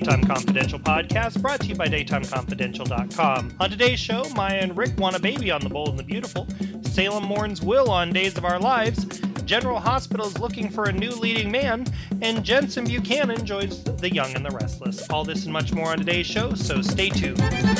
Daytime Confidential podcast, brought to you by DaytimeConfidential.com. On today's show, Maya and Rick want a baby on The Bold and the Beautiful. Salem mourns Will on Days of Our Lives. General Hospital is looking for a new leading man. And Jensen Buchanan joins The Young and the Restless. All this and much more on today's show, so stay tuned.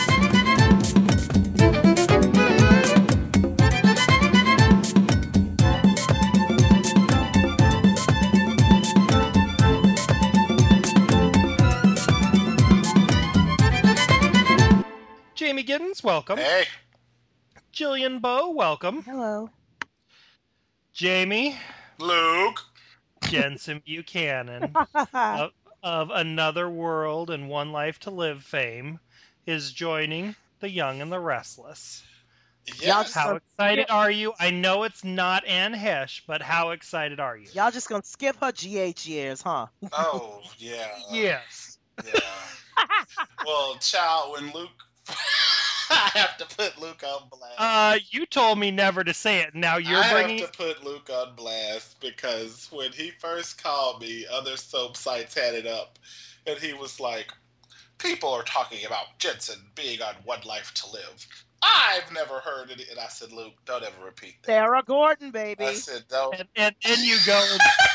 Jamie Giddens, welcome. Hey. Jillian Bowe, welcome. Hello. Jamie. Luke. Jensen Buchanan of Another World and One Life to Live fame is joining The Young and the Restless. Yes. How excited are you? I know it's not Anne Hesh, but how excited are you? Y'all just gonna skip her GH years, huh? Oh, yeah. Yes. Yeah. Well, child, when Luke... I have to put Luke on blast. You told me never to say it. Now you're bringing... I have to put Luke on blast because when he first called me, other soap sites had it up, and he was like, people are talking about Jensen being on One Life to Live. I've never heard it. And I said, Luke, don't ever repeat that. Sarah Gordon, baby. I said, don't. And you go...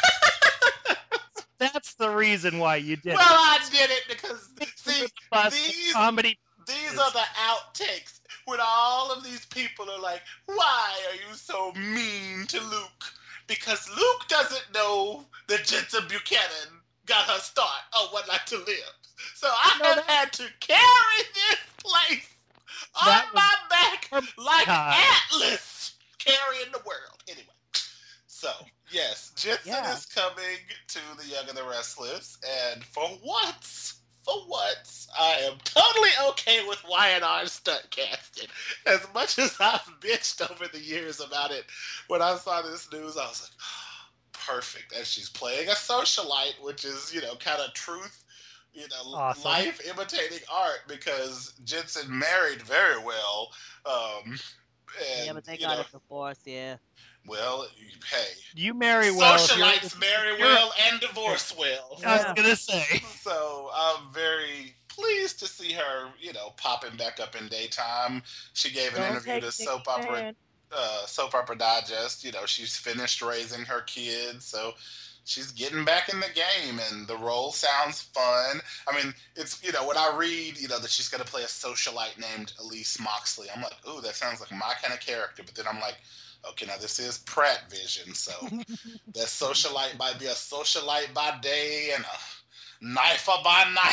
That's the reason why you did it. Well, I did it because, see, comedy... These are the outtakes when all of these people are like, why are you so mean to Luke? Because Luke doesn't know that Jensen Buchanan got her start on One Life to Live. So I have had to carry this place on my back like Atlas carrying the world. Anyway, so yes, Jensen is coming to The Young and the Restless, and for once, I am totally okay with Y&R stunt casting. As much as I've bitched over the years about it, when I saw this news, I was like, oh, perfect. And she's playing a socialite, which is, kind of truth, awesome. Life imitating art, because Jensen married very well. But they got a divorce, Well, hey. You marry well. Socialites marry well and divorce well. I was going to say. So I'm very pleased to see her, popping back up in daytime. She gave an interview to Soap Opera Digest. She's finished raising her kids, so she's getting back in the game, and the role sounds fun. I mean, it's, when I read, that she's going to play a socialite named Elise Moxley, I'm like, ooh, that sounds like my kind of character. But then I'm like, okay, now this is Pratt Vision, so that socialite might be a socialite by day and a knifer by night.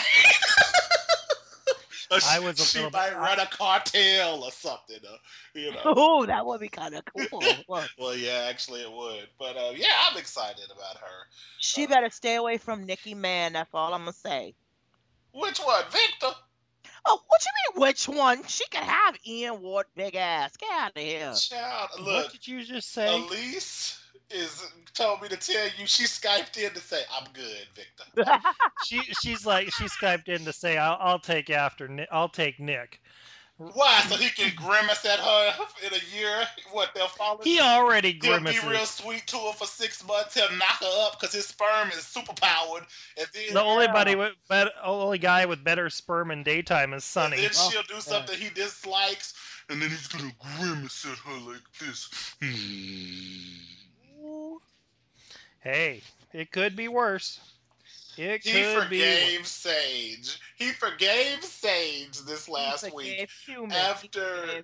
She might run a cartel or something, Oh, that would be kind of cool. Well, yeah, actually it would. But, I'm excited about her. She better stay away from Nikki Mann, that's all I'm going to say. Which one? Victor? Oh, what you mean, which one? She can have Ian Ward, big ass. Get out of here. Child, look. What did you just say? Elise told me to tell you she Skyped in to say, I'm good, Victor. She Skyped in to say, I'll take Nick. Why? So he can grimace at her in a year? What, they'll follow? He already grimaces. He'll be real sweet to her for 6 months. He'll knock her up because his sperm is superpowered. And then, the only guy with better sperm in daytime is Sonny. And then she'll do something he dislikes, and then he's going to grimace at her like this. Hey, it could be worse. He forgave Sage. He forgave Sage this last week. After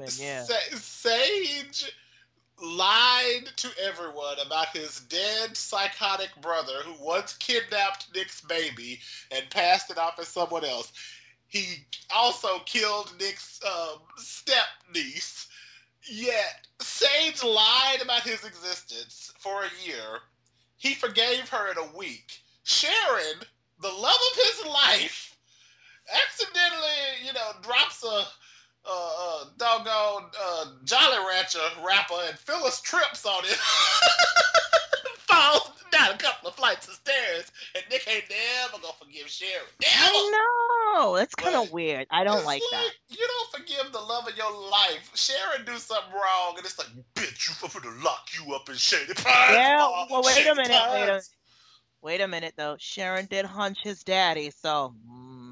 Sage lied to everyone about his dead psychotic brother who once kidnapped Nick's baby and passed it off as someone else. He also killed Nick's step-niece. Yet Sage lied about his existence for a year. He forgave her in a week. Sharon, the love of his life, accidentally, drops a doggone Jolly Rancher wrapper, and Phyllis trips on it, falls down a couple of flights of stairs, and Nick ain't never gonna forgive Sharon. Never. I know. That's kind of weird. I don't like that. You don't forgive the love of your life. Sharon do something wrong, and it's like, bitch, I'm gonna lock you up in Shady Pines. Yeah, well, wait a minute. Wait a minute, though. Sharon did hunch his daddy, so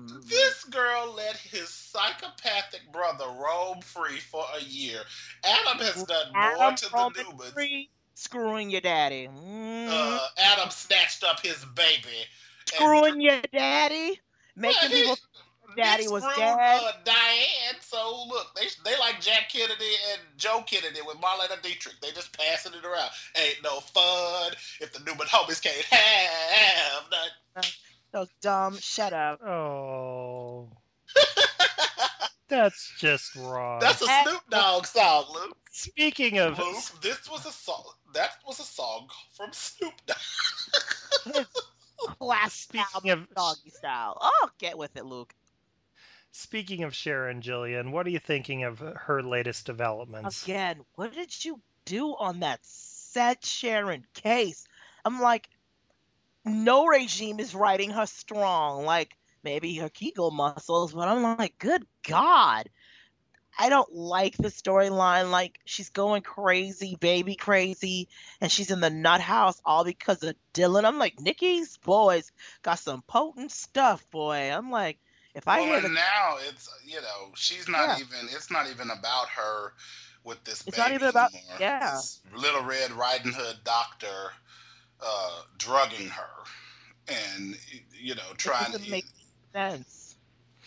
This girl let his psychopathic brother roam free for a year. Adam has done more to the Newmans. Screwing your daddy. Adam snatched up his baby. Screwing your daddy? Making people think daddy was dead? Diane, so look, they like Jack Kennedy and Joe Kennedy with Marlena Dietrich. They just passing it around. Ain't no fun if the Newman homies can't have nothing. So dumb. Shut up. Oh. That's just wrong. That's a Snoop Dogg song, Luke. Speaking of... Luke, this was a song. That was a song from Snoop Dogg. Classic doggy style. Oh, get with it, Luke. Speaking of Sharon Gillian, what are you thinking of her latest developments? Again, what did you do on that set, Sharon case? I'm like, no regime is writing her strong. Like, maybe her Kegel muscles, but I'm like, good God. I don't like the storyline. Like, she's going crazy, baby crazy, and she's in the nut house all because of Dylan. I'm like, Nikki's boys got some potent stuff, boy. I'm like, if I hear now it's, she's not even, it's not even about her with this baby. It's not even about, It's Little Red Riding Hood doctor drugging her and, trying to make sense.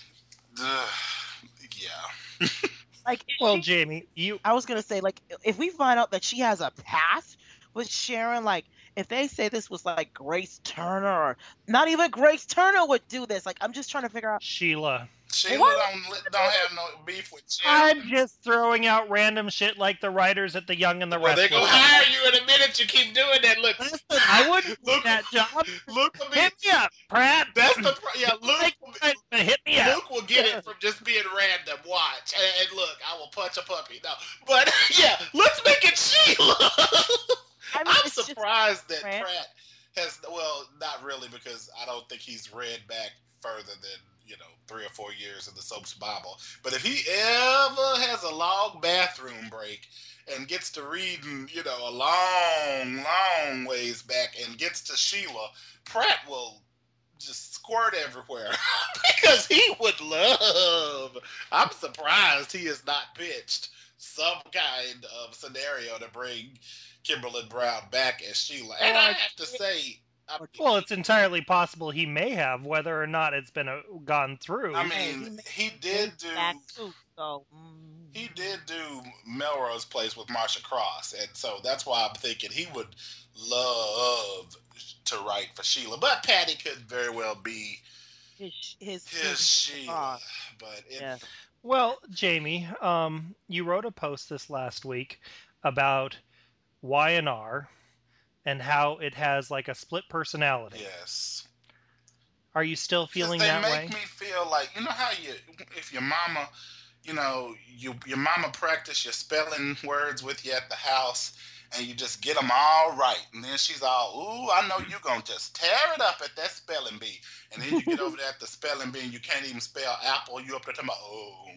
Yeah. Like, well, Jamie, I was gonna say, like, if we find out that she has a past with Sharon, like, if they say this was like Grace Turner, or not even Grace Turner would do this. Like, I'm just trying to figure out. Sheila don't have no beef with Sharon. I'm just throwing out random shit like the writers at The Young and the Restless. They're gonna hire you in a minute. You keep doing that. Look, listen, I wouldn't do that job. Luke, hit me up, Pratt. That's the Luke. Hit me up. Luke will get it from just being random. Watch and look. I will punch a puppy. No, but yeah, let's make it Sheila. I'm surprised that Pratt has. Well, not really, because I don't think he's read back further than 3 or 4 years of the soap's Bible. But if he ever has a long bathroom break and gets to reading, a long ways back and gets to Sheila, Pratt will just squirt everywhere because he would love. I'm surprised he has not pitched some kind of scenario to bring Kimberly Brown back as Sheila. And I have to say, well, it's entirely possible he may have, whether or not it's been gone through. I mean, he did do Melrose Place with Marsha Cross, and so that's why I'm thinking he would love to write for Sheila. But Patty could very well be his Sheila. But well, Jamie, you wrote a post this last week about Y&R. And how it has like a split personality. Yes. Are you still feeling that way? They make me feel like, how if your mama, your mama practice your spelling words with you at the house, and you just get them all right, and then she's all, ooh, I know you're gonna just tear it up at that spelling bee, and then you get over there at the spelling bee, and you can't even spell apple. You up there talking about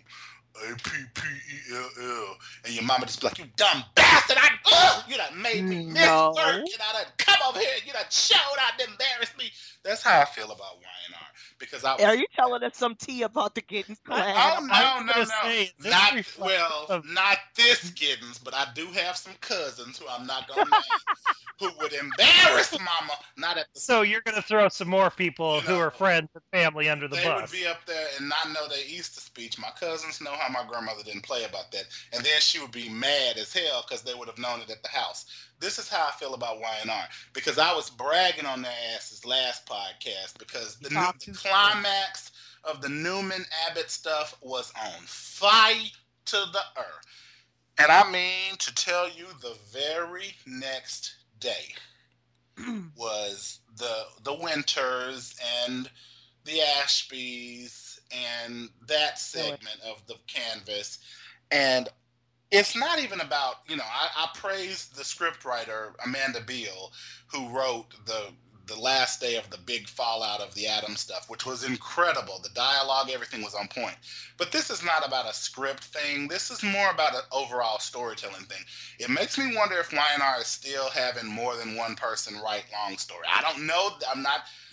Appell, and your mama just be like, you dumb bastard, you done made me miss work, and I done come over here, and you done showed out and embarrassed me. That's how I feel about Y&R. Because are you telling us some tea about the Giddens clan? Oh, no. Not this Giddens, but I do have some cousins who I'm not going to name who would embarrass mama. So you're going to throw some more people who are friends and family under the bus. They would be up there and not know their Easter speech. My cousins know how my grandmother didn't play about that. And then she would be mad as hell because they would have known it at the house. This is how I feel about Y&R, because I was bragging on their asses last podcast because the climax of the Newman Abbott stuff was on fire to the earth. And I mean to tell you, the very next day was the Winters and the Ashbys and that segment of the canvas. And it's not even about, I praise the scriptwriter, Amanda Beale, who wrote the last day of the big fallout of the Atom stuff, which was incredible. The dialogue, everything was on point. But this is not about a script thing. This is more about an overall storytelling thing. It makes me wonder if Y&R is still having more than one person write long story. I don't know.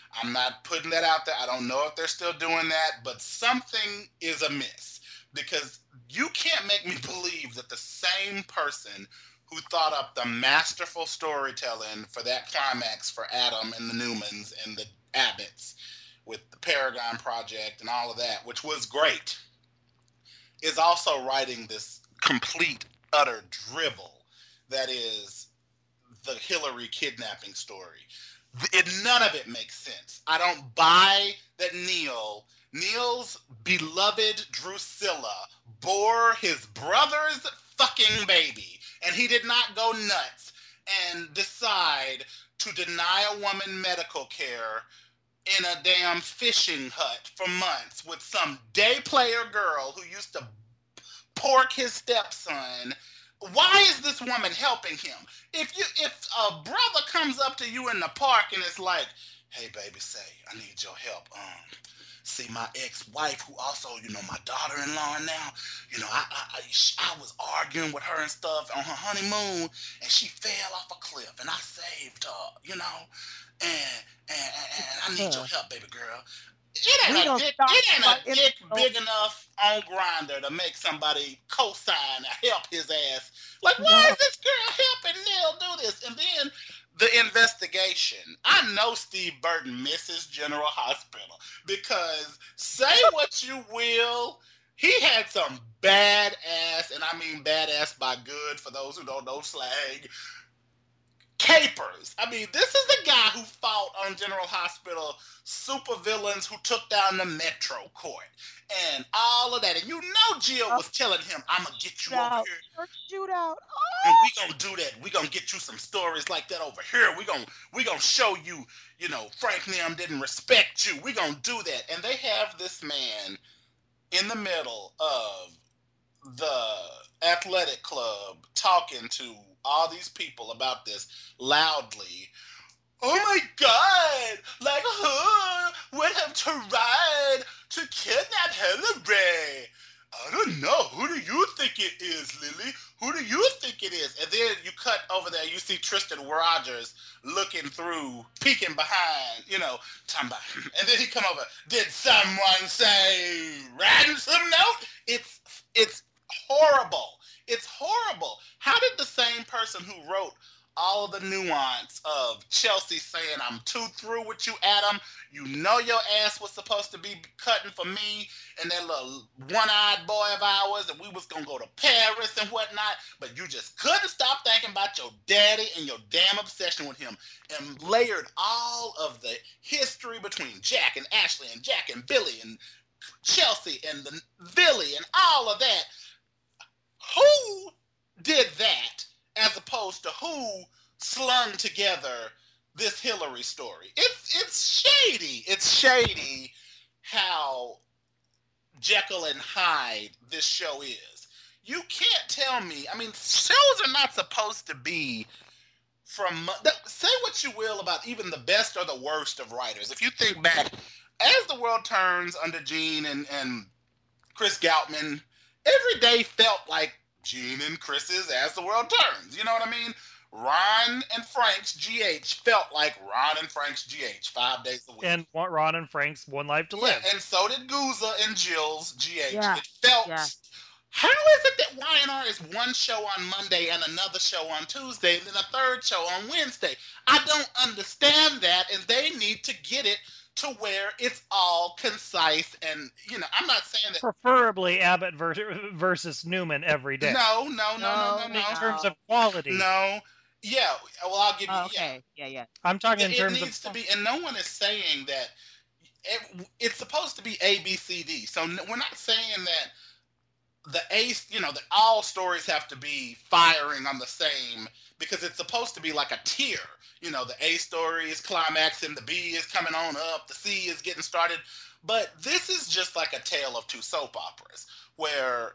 I'm not putting that out there. I don't know if they're still doing that, but something is amiss because you can't make me believe that the same person who thought up the masterful storytelling for that climax for Adam and the Newmans and the Abbotts with the Paragon Project and all of that, which was great, is also writing this complete, utter drivel that is the Hillary kidnapping story. None of it makes sense. I don't buy that Neil's beloved Drusilla bore his brother's fucking baby, and he did not go nuts and decide to deny a woman medical care in a damn fishing hut for months with some day player girl who used to pork his stepson. Why is this woman helping him? If a brother comes up to you in the park and it's like, hey baby, say I need your help. See my ex-wife, who also, my daughter-in-law now. I was arguing with her and stuff on her honeymoon, and she fell off a cliff, and I saved her. And I need your help, baby girl. It ain't a dick big enough on Grindr to make somebody co-sign or help his ass. Like, why is this girl helping Neil do this? And then the investigation. I know Steve Burton misses General Hospital because say what you will, he had some badass, and I mean badass by good for those who don't know slang, capers. I mean, this is the guy who fought on General Hospital supervillains who took down the Metro Court and all of that. And Jill was telling him, I'm going to get you over here. Shootout. And we going to do that. We going to get you some stories like that over here. We going to show you, Frank Nim didn't respect you. We going to do that. And they have this man in the middle of the athletic club talking to all these people about this loudly. Oh my God! Like, who would have tried to kidnap Hillary? I don't know. Who do you think it is, Lily? Who do you think it is? And then you cut over there, you see Tristan Rogers looking through, peeking behind, talking about, and then he come over, did someone say ransom note? It's horrible. It's horrible. How did the same person who wrote all of the nuance of Chelsea saying, I'm too through with you, Adam. Your ass was supposed to be cutting for me and that little one-eyed boy of ours, and we was going to go to Paris and whatnot, but you just couldn't stop thinking about your daddy and your damn obsession with him, and layered all of the history between Jack and Ashley and Jack and Billy and Chelsea and the Billy and all of that. Who did that as opposed to who slung together this Hillary story? It's shady. It's shady how Jekyll and Hyde this show is. You can't tell me. I mean, shows are not supposed to be from. Say what you will about even the best or the worst of writers. If you think back, as the world turns under Gene and Chris Goutman, every day felt like Gene and Chris's As the World Turns. You know what I mean? Ron and Frank's GH felt like Ron and Frank's GH 5 days a week. And Ron and Frank's One Life to Live. And so did Guza and Jill's GH. Yeah. It felt... Yeah. How is it that Y&R is one show on Monday and another show on Tuesday and then a third show on Wednesday? I don't understand that, and they need to get it to where it's all concise and, I'm not saying that... Preferably Abbott versus Newman every day. No. In terms of quality. No. Yeah, well, I'll give you... Okay, yeah. I'm talking in terms of... It needs to be... And no one is saying that... It's supposed to be A, B, C, D. So we're not saying that that all stories have to be firing on the same, because it's supposed to be like a tier. The A story is climaxing, the B is coming on up, the C is getting started. But this is just like a tale of two soap operas where,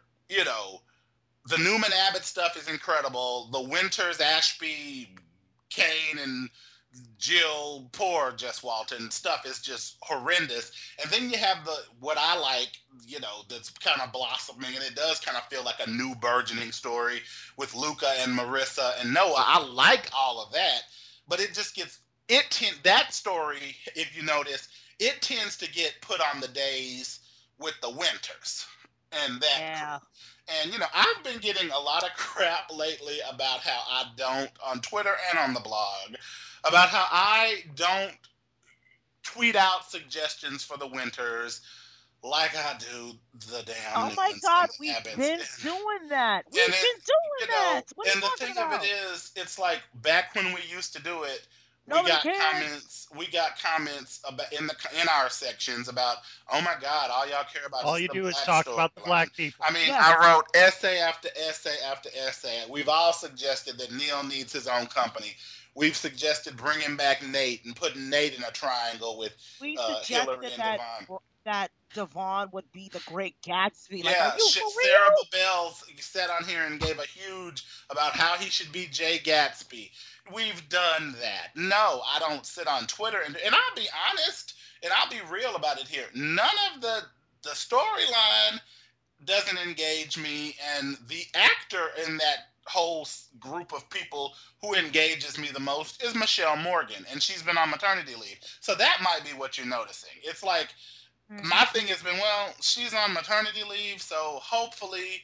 the Newman Abbott stuff is incredible. The Winters, Ashby, Kane, and Jill, poor Jess Walton stuff is just horrendous. And then you have what I like, that's kind of blossoming, and it does kind of feel like a new burgeoning story with Luca and Marissa and Noah. I like all of that, but it just gets that story, if you notice, it tends to get put on the days with the Winters and that Yeah. crew. And I've been getting a lot of crap lately about how I don't on Twitter and on the blog about how I don't tweet out suggestions for the Winters like I do the damn Oh my Newmans God, and the we've Abbotts. been doing that. We've And been it, doing that. What are you and the talking thing of it about? is, it's like back when we used to do it, we Nobody got cares. comments. We got comments about in our sections about, oh my God, all y'all care about All is you the do is black talk about the storyline. black people. I mean, Yes. I wrote essay after essay after essay. We've all suggested that Neil needs his own company. We've suggested bringing back Nate and putting Nate in a triangle with We Hillary suggested and Devon. that Devon would be the Great Gatsby. Like, Yeah, are you for Sarah real? Babel sat on here and gave a huge about how he should be Jay Gatsby. We've done that. No, I don't sit on Twitter and I'll be honest and I'll be real about it here. None of the storyline doesn't engage me, and the actor in that whole group of people who engages me the most is Michelle Morgan, and she's been on maternity leave. So that might be what you're noticing. It's like my thing has been, well, she's on maternity leave, so hopefully,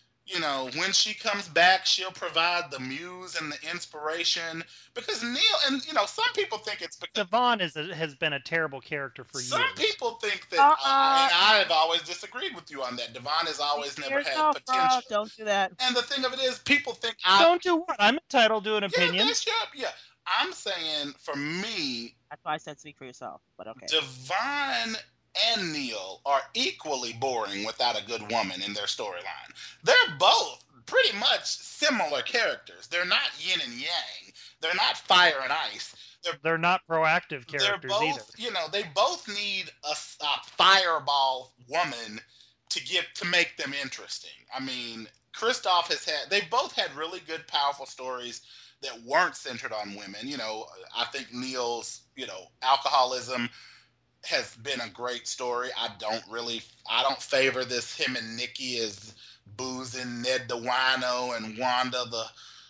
when she comes back, she'll provide the muse and the inspiration. Because Neil, and some people think it's because Devon has been a terrible character for some years. people think that, Uh-uh. and I've always disagreed with you on that. Devon has always never had Yourself, bro. potential. Don't do that. And the thing of it is, people think Don't do what? I'm entitled to an Yeah, opinion. that's yeah. I'm saying, for me, That's why I said speak for yourself. But okay. Devon and Neil are equally boring without a good woman in their storyline. They're both pretty much similar characters. They're not yin and yang. They're not fire and ice. They're not proactive characters They're both, either. They both need a fireball woman to make them interesting. I mean, Kristoff they both had really good, powerful stories that weren't centered on women. I think Neil's, alcoholism has been a great story. I don't favor this him and Nikki as boozing Ned the wino and Wanda the,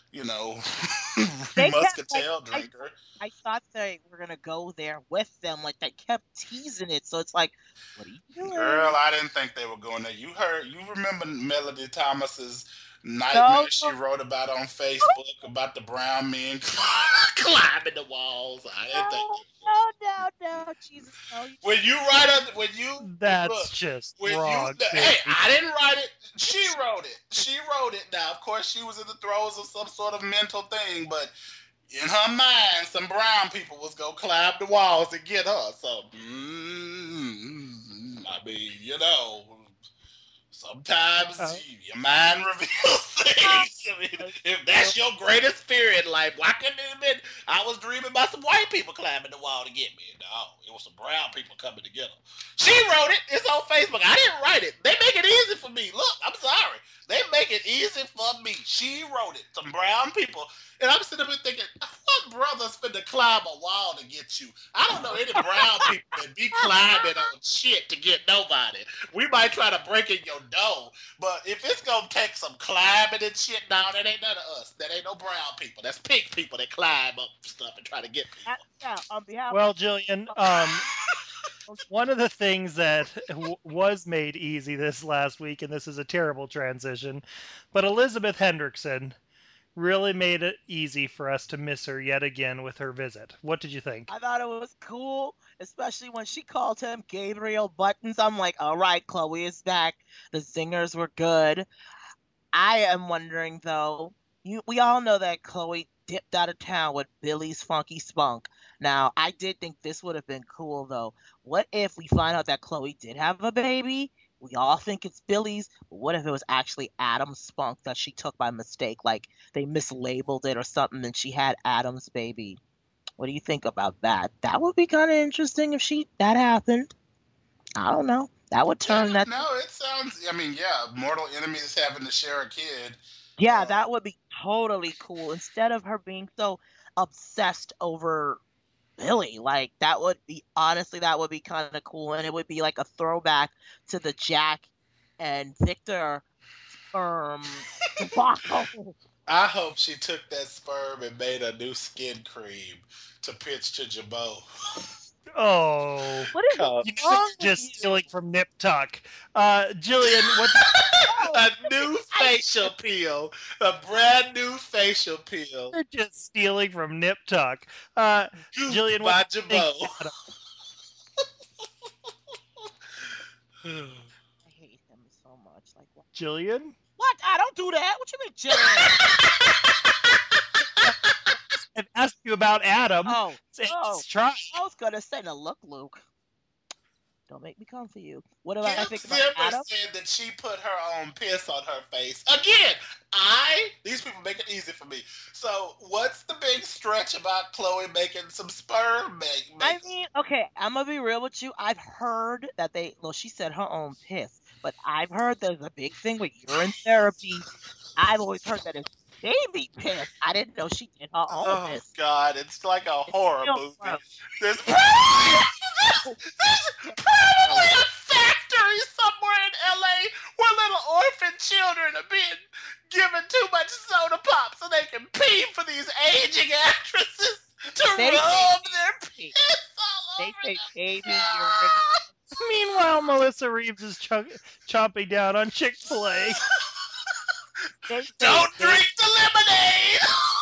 They kept, muscatel like, drinker. I thought they were gonna go there with them. Like, they kept teasing it, so it's like, what are you doing? Girl, I didn't think they were going there. You remember Melody Thomas's nightmare she wrote about on Facebook about the brown men climbing the walls? I didn't think. No, Jesus, no. That's just wrong. Hey, I didn't write it. She wrote it. She wrote it. Now, of course, she was in the throes of some sort of mental thing, but in her mind, some brown people was gonna climb the walls to get her. So, I mean, sometimes your mind reveals things. I mean, if that's your greatest fear in life, why couldn't it have been, I was dreaming about some white people climbing the wall to get me? No, it was some brown people coming to get them. She wrote it. It's on Facebook. I didn't write it. They make it easy for me. Look, I'm sorry. They make it easy for me. She wrote it. Some brown people. And I'm sitting there thinking, what brother's finna climb a wall to get you? I don't know any brown people that be climbing on shit to get nobody. We might try to break in your door, but if it's gonna take some climbing and shit, that ain't none of us. That ain't no brown people. That's pink people that climb up stuff and try to get people. Yeah, on behalf Well, Jillian, one of the things that was made easy this last week, and this is a terrible transition, but Elizabeth Hendrickson really made it easy for us to miss her yet again with her visit. What did you think? I thought it was cool, especially when she called him Gabriel Buttons. I'm like, all right, Chloe is back. The singers were good. I am wondering, though, we all know that Chloe dipped out of town with Billy's Funky Spunk. Now, I did think this would have been cool, though. What if we find out that Chloe did have a baby? We all think it's Billy's, but what if it was actually Adam's spunk that she took by mistake? Like, they mislabeled it or something and she had Adam's baby. What do you think about that? That would be kind of interesting if that happened. I don't know. That would turn that... No, it sounds... I mean, yeah, mortal enemies having to share a kid. Yeah, that would be totally cool. Instead of her being so obsessed over Billy, like, that would be kind of cool, and it would be like a throwback to the Jack and Victor debacle. I hope she took that sperm and made a new skin cream to pitch to Jabot. Oh. What is Cause You know wrong you're with just you? stealing from Nip Tuck. Jillian, what a new facial peel, a brand new facial peel. you're just stealing from Nip Tuck. Jillian, what By do you think, Jabot. Adam? I hate him so much. Like what? Jillian? What? I don't do that. What you mean, Jillian? I've asked you about Adam. Oh, It's oh. try. I was gonna say, now look, Luke. Don't make me come for you. What do I Kim think about Zimmer Adam? said that she put her own piss on her face. Again, these people make it easy for me. So, what's the big stretch about Chloe making some sperm? I mean, okay, I'm gonna be real with you. I've heard that she said her own piss, but I've heard there's a big thing with urine therapy. I've always heard that it's baby piss. I didn't know she did her own Oh, piss. God, it's like a It's horror still movie. gross. There's probably a factory somewhere in LA where little orphan children are being given too much soda pop so they can pee for these aging actresses to They say rub their baby. piss all They over say them. baby urine. Meanwhile, Melissa Reeves is chomping down on Chick-fil-A. They say Don't baby. drink the lemonade!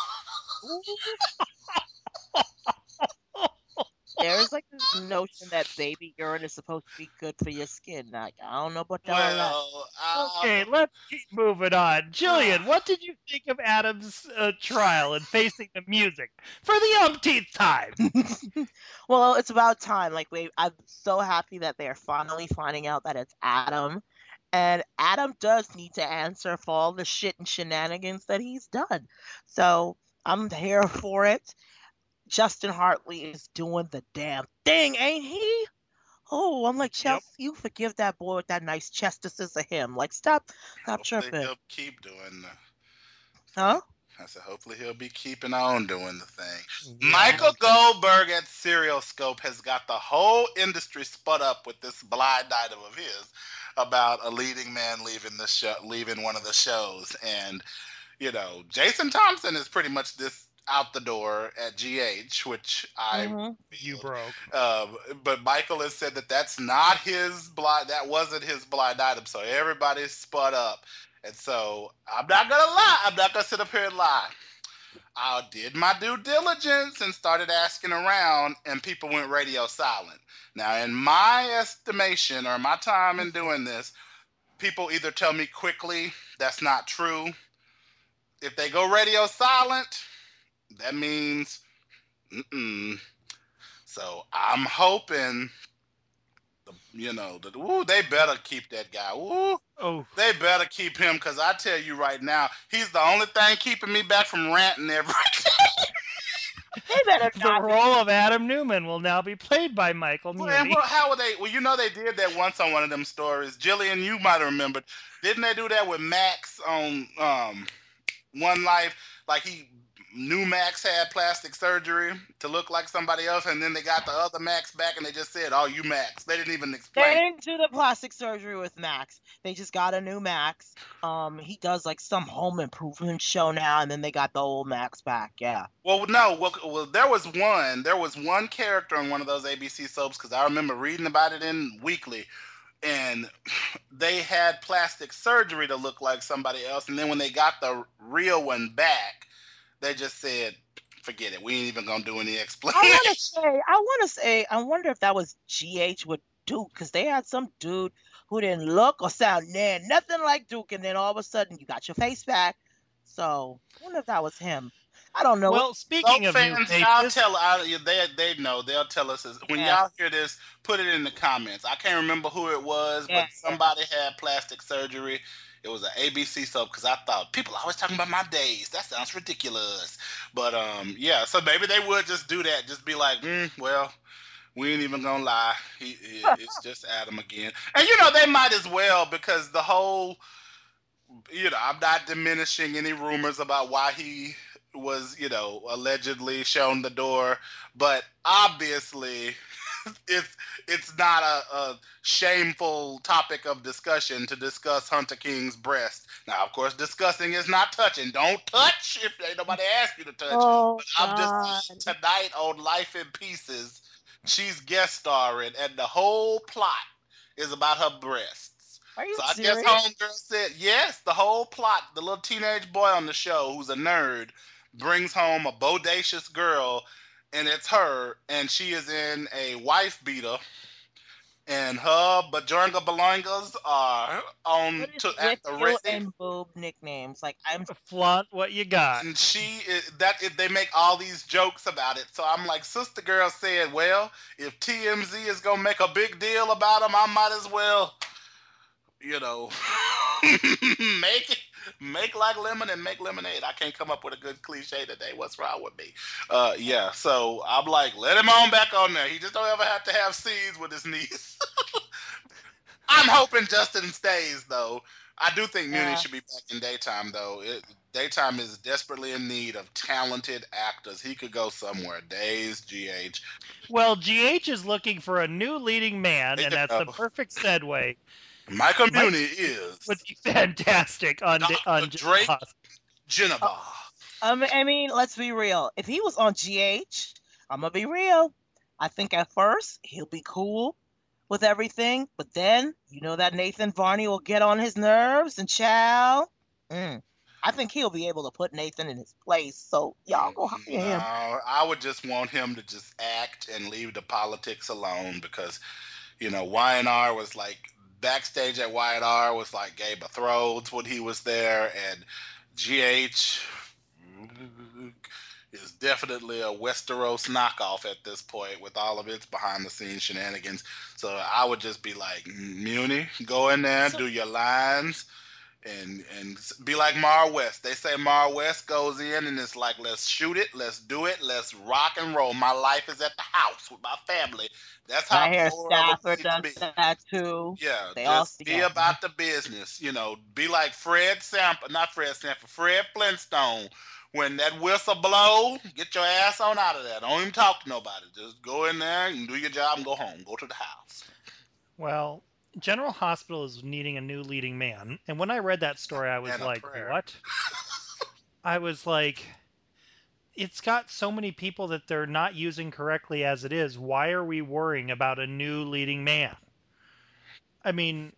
There's like this notion that baby urine is supposed to be good for your skin. Like, I don't know about all that. Well, Okay, let's keep moving on. Jillian, what did you think of Adam's trial and facing the music for the umpteenth time? Well, it's about time. Like, I'm so happy that they're finally finding out that it's Adam. And Adam does need to answer for all the shit and shenanigans that he's done. So I'm here for it. Justin Hartley is doing the damn thing, ain't he? Oh, I'm like, Chelsea, you forgive that boy with that nice chest. This is a him. Like, stop hopefully tripping. he'll keep doing the Huh? I said, hopefully he'll be keeping on doing the thing. Yeah. Michael Goldberg at Serial Scope has got the whole industry spun up with this blind item of his about a leading man leaving the show, leaving one of the shows, and Jason Thompson is pretty much this out the door at GH, which You broke. but Michael has said that that's not his blind. That wasn't his blind item. So everybody's spun up. And so I'm not gonna lie. I'm not gonna sit up here and lie. I did my due diligence and started asking around, and people went radio silent. Now, in my estimation or my time in doing this, people either tell me quickly that's not true. If they go radio silent, that means So I'm hoping they better keep that guy. Oh, They better keep him, because I tell you right now, he's the only thing keeping me back from ranting every day. They better the not. role of Adam Newman will now be played by Michael Muhney. Well, how would they? Well, they did that once on one of them stories. Jillian, you might have remembered. Didn't they do that with Max on One Life? Like new Max had plastic surgery to look like somebody else, and then they got the other Max back, and they just said, "Oh, you Max." They didn't even They explain. didn't do the plastic surgery with Max. They just got a new Max. He does like some home improvement show now, and then they got the old Max back. Yeah. Well, no. Well, there was one character in one of those ABC soaps, because I remember reading about it in Weekly, and they had plastic surgery to look like somebody else, and then when they got the real one back, they just said, "Forget it. We ain't even gonna do any explanation." I wonder if that was GH with Duke, because they had some dude who didn't look or sound nothing like Duke, and then all of a sudden you got your face back. So I wonder if that was him. I don't know. Well, speaking of new fans, y'all faces, they know. They'll tell us when Yeah. y'all hear this. Put it in the comments. I can't remember who it was, Yeah. but somebody had plastic surgery. It was an ABC soap, because I thought people always talking about my days. That sounds ridiculous. But yeah. So maybe they would just do that. Just be like, well, we ain't even gonna lie. It's just Adam again. And they might as well, because the whole. I'm not diminishing any rumors about why he was, allegedly shown the door, but obviously it's not a shameful topic of discussion to discuss Hunter King's breast. Now, of course, discussing is not touching. Don't touch if ain't nobody asked you to touch. Oh, But I'm God. just saying, tonight on Life in Pieces, she's guest starring, and the whole plot is about her breasts. Are you So I serious? guess Homegirl said, yes, the whole plot, the little teenage boy on the show who's a nerd brings home a bodacious girl, and it's her, and she is in a wife beater, and her Bajoranga Belongas are on What is to with at the you ready. and boob nicknames? Like, I'm Flaunt what you got. And they make all these jokes about it. So I'm like, Sister Girl said, well, if TMZ is gonna make a big deal about them, I might as well, make like lemon and make lemonade. I can't come up with a good cliche today. What's wrong with me? Yeah. So I'm like, let him on back on there. He just don't ever have to have scenes with his niece. I'm hoping Justin stays though. I do think Muni should be back in daytime though. Daytime is desperately in need of talented actors. He could go somewhere. Days, GH. Well, GH is looking for a new leading man, and that's the perfect segue. Michael Muni would be fantastic on Drake Geneva. I mean, let's be real. If he was on GH, I'm gonna be real. I think at first he'll be cool with everything, but then you know that Nathan Varney will get on his nerves, and I think he'll be able to put Nathan in his place. So y'all go hire him. I would just want him to just act and leave the politics alone, because Y&R was like backstage at Y&R was like Game of Thrones when he was there, and GH is definitely a Westeros knockoff at this point with all of its behind the scenes shenanigans. So I would just be like, Muni, go in there, do your lines, and be like Mar West. They say Mar West goes in and it's like, let's shoot it, let's do it, let's rock and roll. My life is at the house with my family. That's how I hear more of Stafford them does that too. Yeah, they all just be about the business. Be like Fred Flintstone. When that whistle blow, get your ass on out of there. Don't even talk to nobody. Just go in there and do your job and go home. Go to the house. Well, General Hospital is needing a new leading man. And when I read that story, I was like, what? I was like, it's got so many people that they're not using correctly as it is. Why are we worrying about a new leading man? I mean...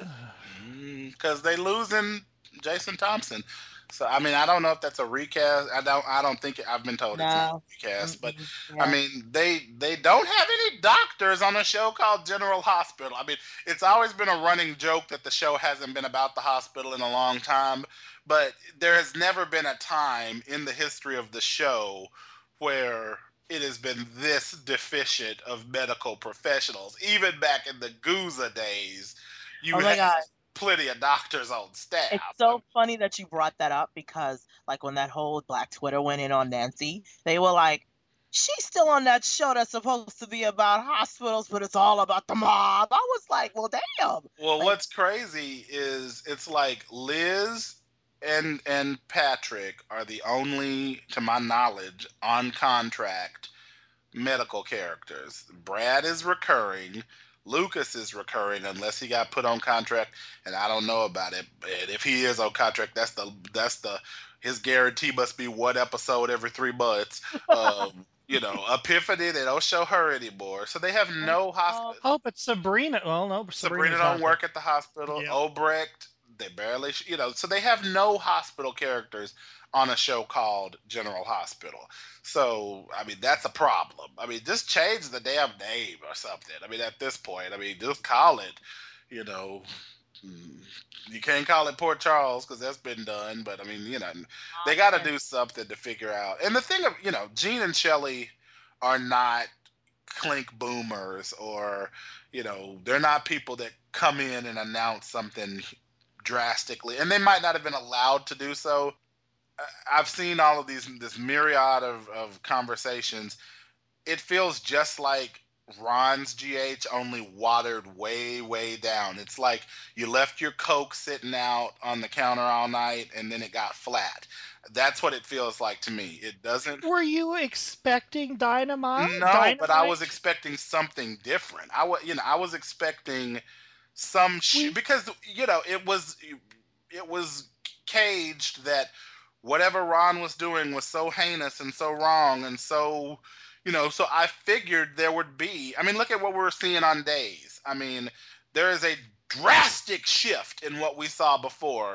Because they losing Jason Thompson. So, I mean, I don't know if that's a recast. I don't think I've been told it's not a recast. But, I mean, they don't have any doctors on a show called General Hospital. I mean, it's always been a running joke that the show hasn't been about the hospital in a long time. But there has never been a time in the history of the show where it has been this deficient of medical professionals. Even back in the Guza days, you had plenty of doctors on staff. It's so funny that you brought that up, because like when that whole Black Twitter went in on Nancy, they were like, she's still on that show that's supposed to be about hospitals, but it's all about the mob. I was like, well, damn. Well, what's crazy is it's like Liz and Patrick are the only, to my knowledge, on contract medical characters. Brad is recurring. Lucas is recurring unless he got put on contract, and I don't know about it. And if he is on contract, that's the his guarantee must be one episode every 3 months. Epiphany, they don't show her anymore, so they have no hospital. Oh, but Sabrina. Well, no, Sabrina don't work at the hospital. Yeah. Obrecht, they barely, so they have no hospital characters on a show called General Hospital. So, I mean, that's a problem. I mean, just change the damn name or something. I mean, at this point, just call it, you can't call it Port Charles because that's been done. But, I mean, they got to do something to figure out. And the thing of, Gene and Shelley are not clink boomers, or, they're not people that come in and announce something drastically. And they might not have been allowed to do so. I've seen all of this myriad of conversations. It feels just like Ron's GH only watered way, way down. It's like you left your Coke sitting out on the counter all night and then it got flat. That's what it feels like to me. It doesn't. Were you expecting dynamite? No, but I was expecting something different. I was expecting some because it was caged that whatever Ron was doing was so heinous and so wrong and so so I figured there would be. I mean, look at what we're seeing on Days. I mean, there is a drastic shift in what we saw before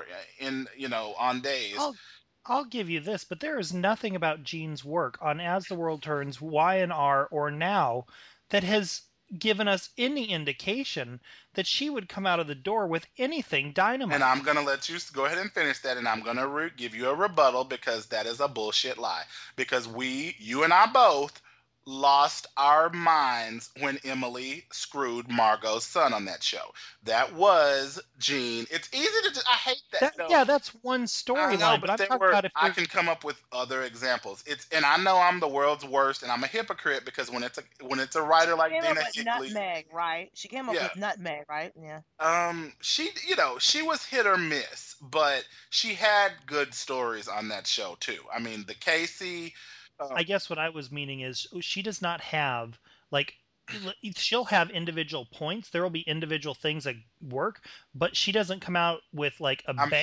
on Days. I'll give you this, but there is nothing about Jean's work on As the World Turns, Y&R, or Now that has given us any indication that she would come out of the door with anything dynamite. And I'm going to let you go ahead and finish that, and I'm going to give you a rebuttal because that is a bullshit lie. Because you and I both lost our minds when Emily screwed Margot's son on that show. That was Jean. It's easy to I hate that. Yeah, that's one storyline, but I'm talking about if I can come up with other examples. And I know I'm the world's worst, and I'm a hypocrite because when it's a writer like Dana Hickley, Nutmeg, right? She came up with Nutmeg, right? Yeah. She was hit or miss, but she had good stories on that show too. I mean, the Casey. I guess what I was meaning is she does not have, like, she'll have individual points. There will be individual things that work, but she doesn't come out with, like,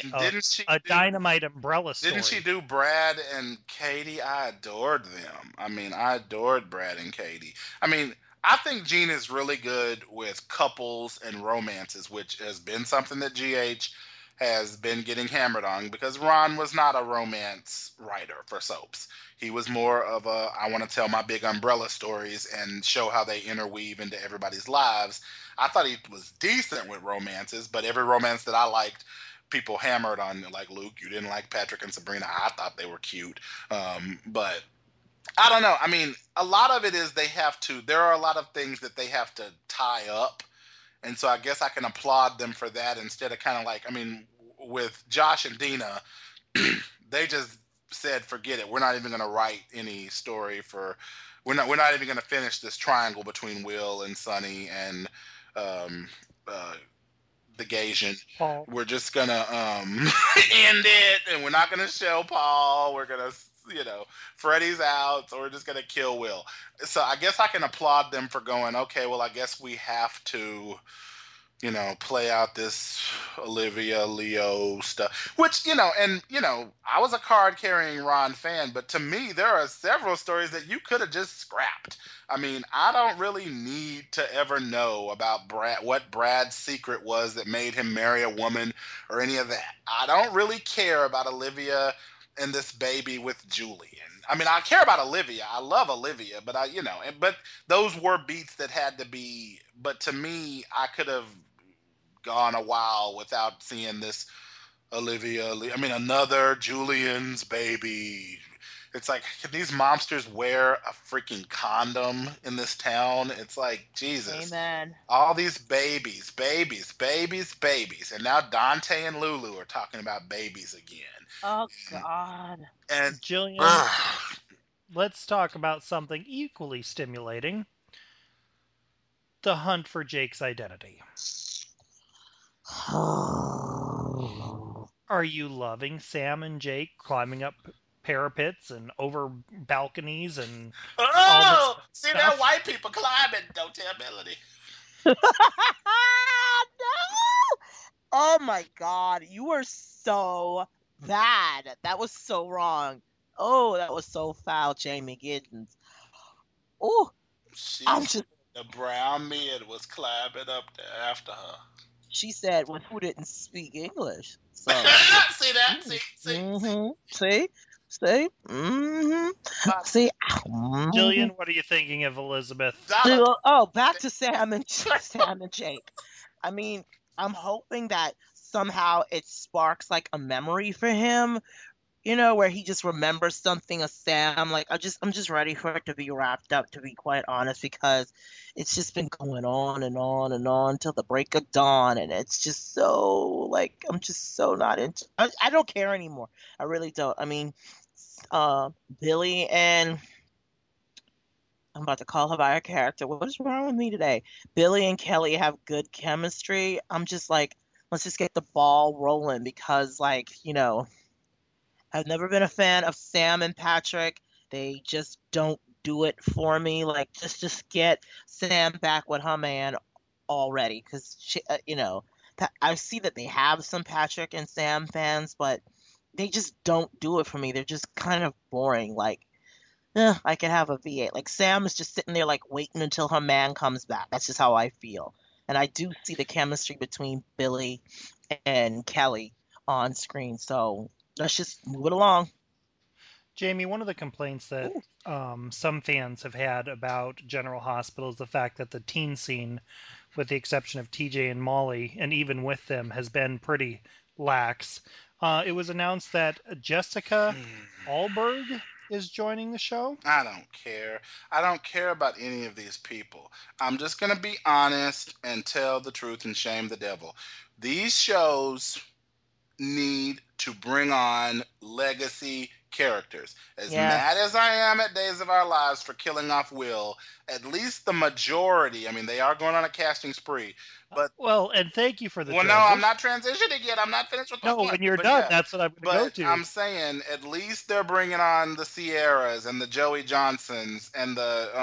a dynamite umbrella story. Didn't she do Brad and Katie? I adored them. I mean, I adored Brad and Katie. I mean, I think Jean is really good with couples and romances, which has been something that GH has been getting hammered on because Ron was not a romance writer for soaps. He was more of I want to tell my big umbrella stories and show how they interweave into everybody's lives. I thought he was decent with romances, but every romance that I liked, people hammered on, like, Luke, you didn't like Patrick and Sabrina. I thought they were cute. But I don't know. I mean, a lot of it is there are a lot of things that they have to tie up. And so I guess I can applaud them for that instead of kind of like, I mean, with Josh and Dina, they just said, forget it. We're not even going to write any story we're not even going to finish this triangle between Will and Sonny and the Gaysian. Paul. We're just going to end it, and we're not going to show Paul. We're going to, Freddie's out, so we're just going to kill Will. So I guess I can applaud them for going, okay, well, I guess we have to, play out this Olivia Leo stuff, which, I was a card-carrying Ron fan, but to me, there are several stories that you could have just scrapped. I mean, I don't really need to ever know about what Brad's secret was that made him marry a woman or any of that. I don't really care about Olivia and this baby with Julian. I mean, I care about Olivia. I love Olivia, but but those were beats that had to be. But to me, I could have gone a while without seeing this Olivia. I mean, another Julian's baby. It's like, can these monsters wear a freaking condom in this town? It's like, Jesus. Amen. All these babies. And now Dante and Lulu are talking about babies again. Oh, God. And Jillian, let's talk about something equally stimulating. The hunt for Jake's identity. Are you loving Sam and Jake climbing up parapets and over balconies and all this see, they're white people climbing. Don't tell Melody. No! Oh my God, you were so bad. That was so wrong. Oh, that was so foul, Jamie Giddens. Oh, the brown mid was climbing up there after her. She said, "Well, who didn't speak English?" So see that? See. Mm-hmm. See. Mm-hmm. See. Jillian, what are you thinking of Elizabeth? Oh, back to Sam and Jake. I mean, I'm hoping that somehow it sparks like a memory for him, where he just remembers something of Sam. Like, I'm just ready for it to be wrapped up, to be quite honest, because it's just been going on and on and on till the break of dawn, and it's just so, like, I'm just so not into. I don't care anymore. I really don't. I mean, Billy and I'm about to call her by her character. What is wrong with me today? Billy and Kelly have good chemistry. I'm just like, let's just get the ball rolling because, like, I've never been a fan of Sam and Patrick. They just don't do it for me. Like, just get Sam back with her man already because, I see that they have some Patrick and Sam fans, but they just don't do it for me. They're just kind of boring. Like, I could have a V8. Like Sam is just sitting there like waiting until her man comes back. That's just how I feel. And I do see the chemistry between Billy and Kelly on screen. So let's just move it along. Jamie, one of the complaints that some fans have had about General Hospital is the fact that the teen scene, with the exception of TJ and Molly, and even with them, has been pretty lax. It was announced that Jessica Alberg is joining the show. I don't care. I don't care about any of these people. I'm just going to be honest and tell the truth and shame the devil. These shows need to bring on legacy characters. As mad as I am at Days of Our Lives for killing off Will, at least the majority, I mean, they are going on a casting spree. But well, and thank you for the transition. No, I'm not transitioning yet. I'm not finished with the point. No, when you're done, that's what I'm going to go to. I'm saying at least they're bringing on the Sierras and the Joey Johnsons and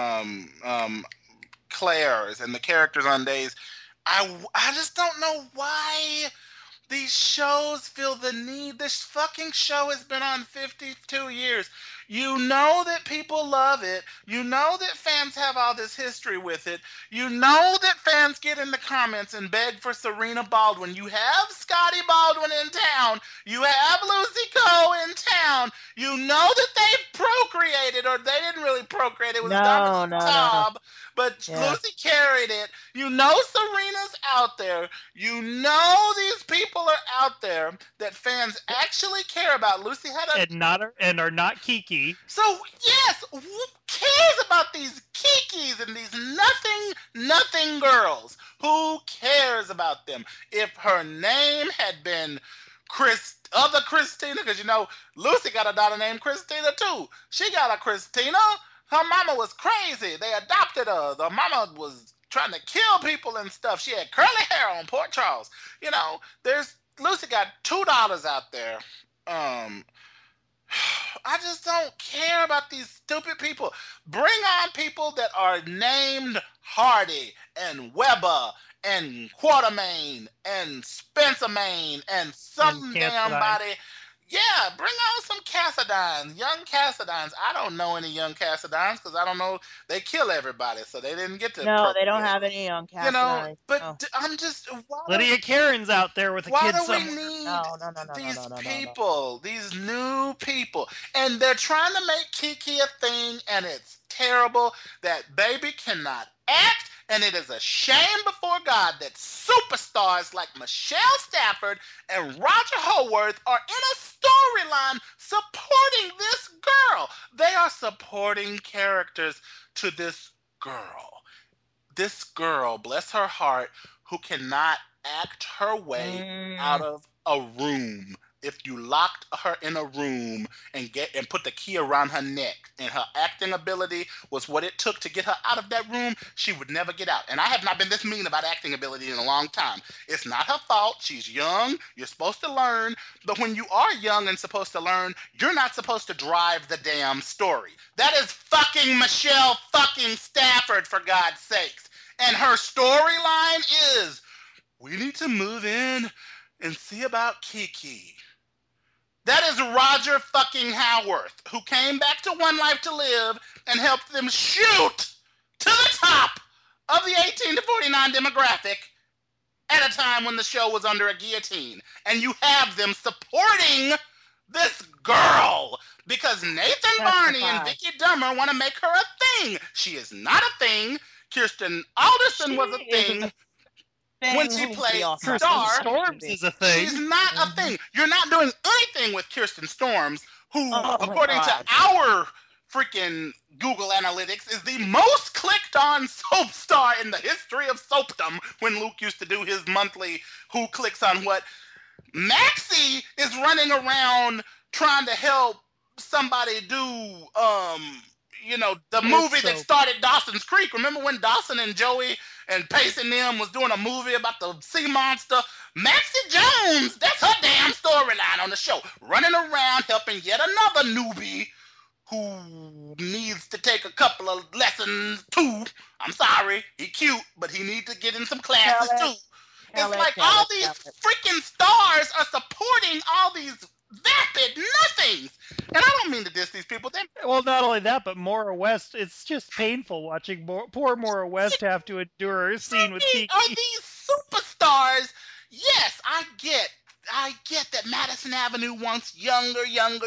the Claires and the characters on Days. I just don't know why these shows feel the need. This fucking show has been on 52 years. You know that people love it. You know that fans have all this history with it. You know that fans get in the comments and beg for Serena Baldwin. You have Scotty Baldwin in town. You have Lucy Coe in town. You know that they procreated, or they didn't really procreate. It was Dominic Cobb. But Lucy carried it. You know Serena's out there. You know these people are out there that fans actually care about. Lucy had and are not Kiki. So yes, who cares about these Kikis and these nothing girls? Who cares about them? If her name had been other Christina, because Lucy got a daughter named Christina too. She got a Christina. Her mama was crazy. They adopted her. The mama was trying to kill people and stuff. She had curly hair on Port Charles. Lucy got $2 out there. I just don't care about these stupid people. Bring on people that are named Hardy and Weber and Quartermain and Spencer Main and some damn body. Yeah, bring on some Cassadines, young Cassadines. I don't know any young Cassadines because I don't know. They kill everybody, so they didn't get to. No, they don't have any young Cassadines. I'm just. Lydia Karen's out there with a kid somewhere. Why do we need these people, these new people? And they're trying to make Kiki a thing, and it's terrible. That baby cannot act. And it is a shame before God that superstars like Michelle Stafford and Roger Howarth are in a storyline supporting this girl. They are supporting characters to this girl. This girl, bless her heart, who cannot act her way out of a room. If you locked her in a room and put the key around her neck, and her acting ability was what it took to get her out of that room, she would never get out. And I have not been this mean about acting ability in a long time. It's not her fault. She's young. You're supposed to learn. But when you are young and supposed to learn, you're not supposed to drive the damn story. That is fucking Michelle fucking Stafford, for God's sakes. And her storyline is, we need to move in and see about Kiki. That is Roger fucking Howarth, who came back to One Life to Live and helped them shoot to the top of the 18 to 49 demographic at a time when the show was under a guillotine. And you have them supporting this girl because Nathan Barney and Vicky Dummer want to make her a thing. She is not a thing. Kirsten Alderson was a thing. When she played Star, Storms is a thing. She's not a thing. You're not doing anything with Kirsten Storms, who, according to our freaking Google Analytics, is the most clicked on soap star in the history of soapdom when Luke used to do his monthly Who Clicks on What. Maxie is running around trying to help somebody do, the movie that started Dawson's Creek. Remember when Dawson and Joey and Pace and them was doing a movie about the sea monster? Maxie Jones, that's her damn storyline on the show. Running around helping yet another newbie who needs to take a couple of lessons too. I'm sorry, he cute, but he needs to get in some classes too. It's like all these freaking stars are supporting all these vapid nothings. And I don't mean to diss these people. Well, not only that, but Maura West, it's just painful watching poor Maura West have to endure a scene with Kiki. Are these superstars? Yes, I get that Madison Avenue wants younger.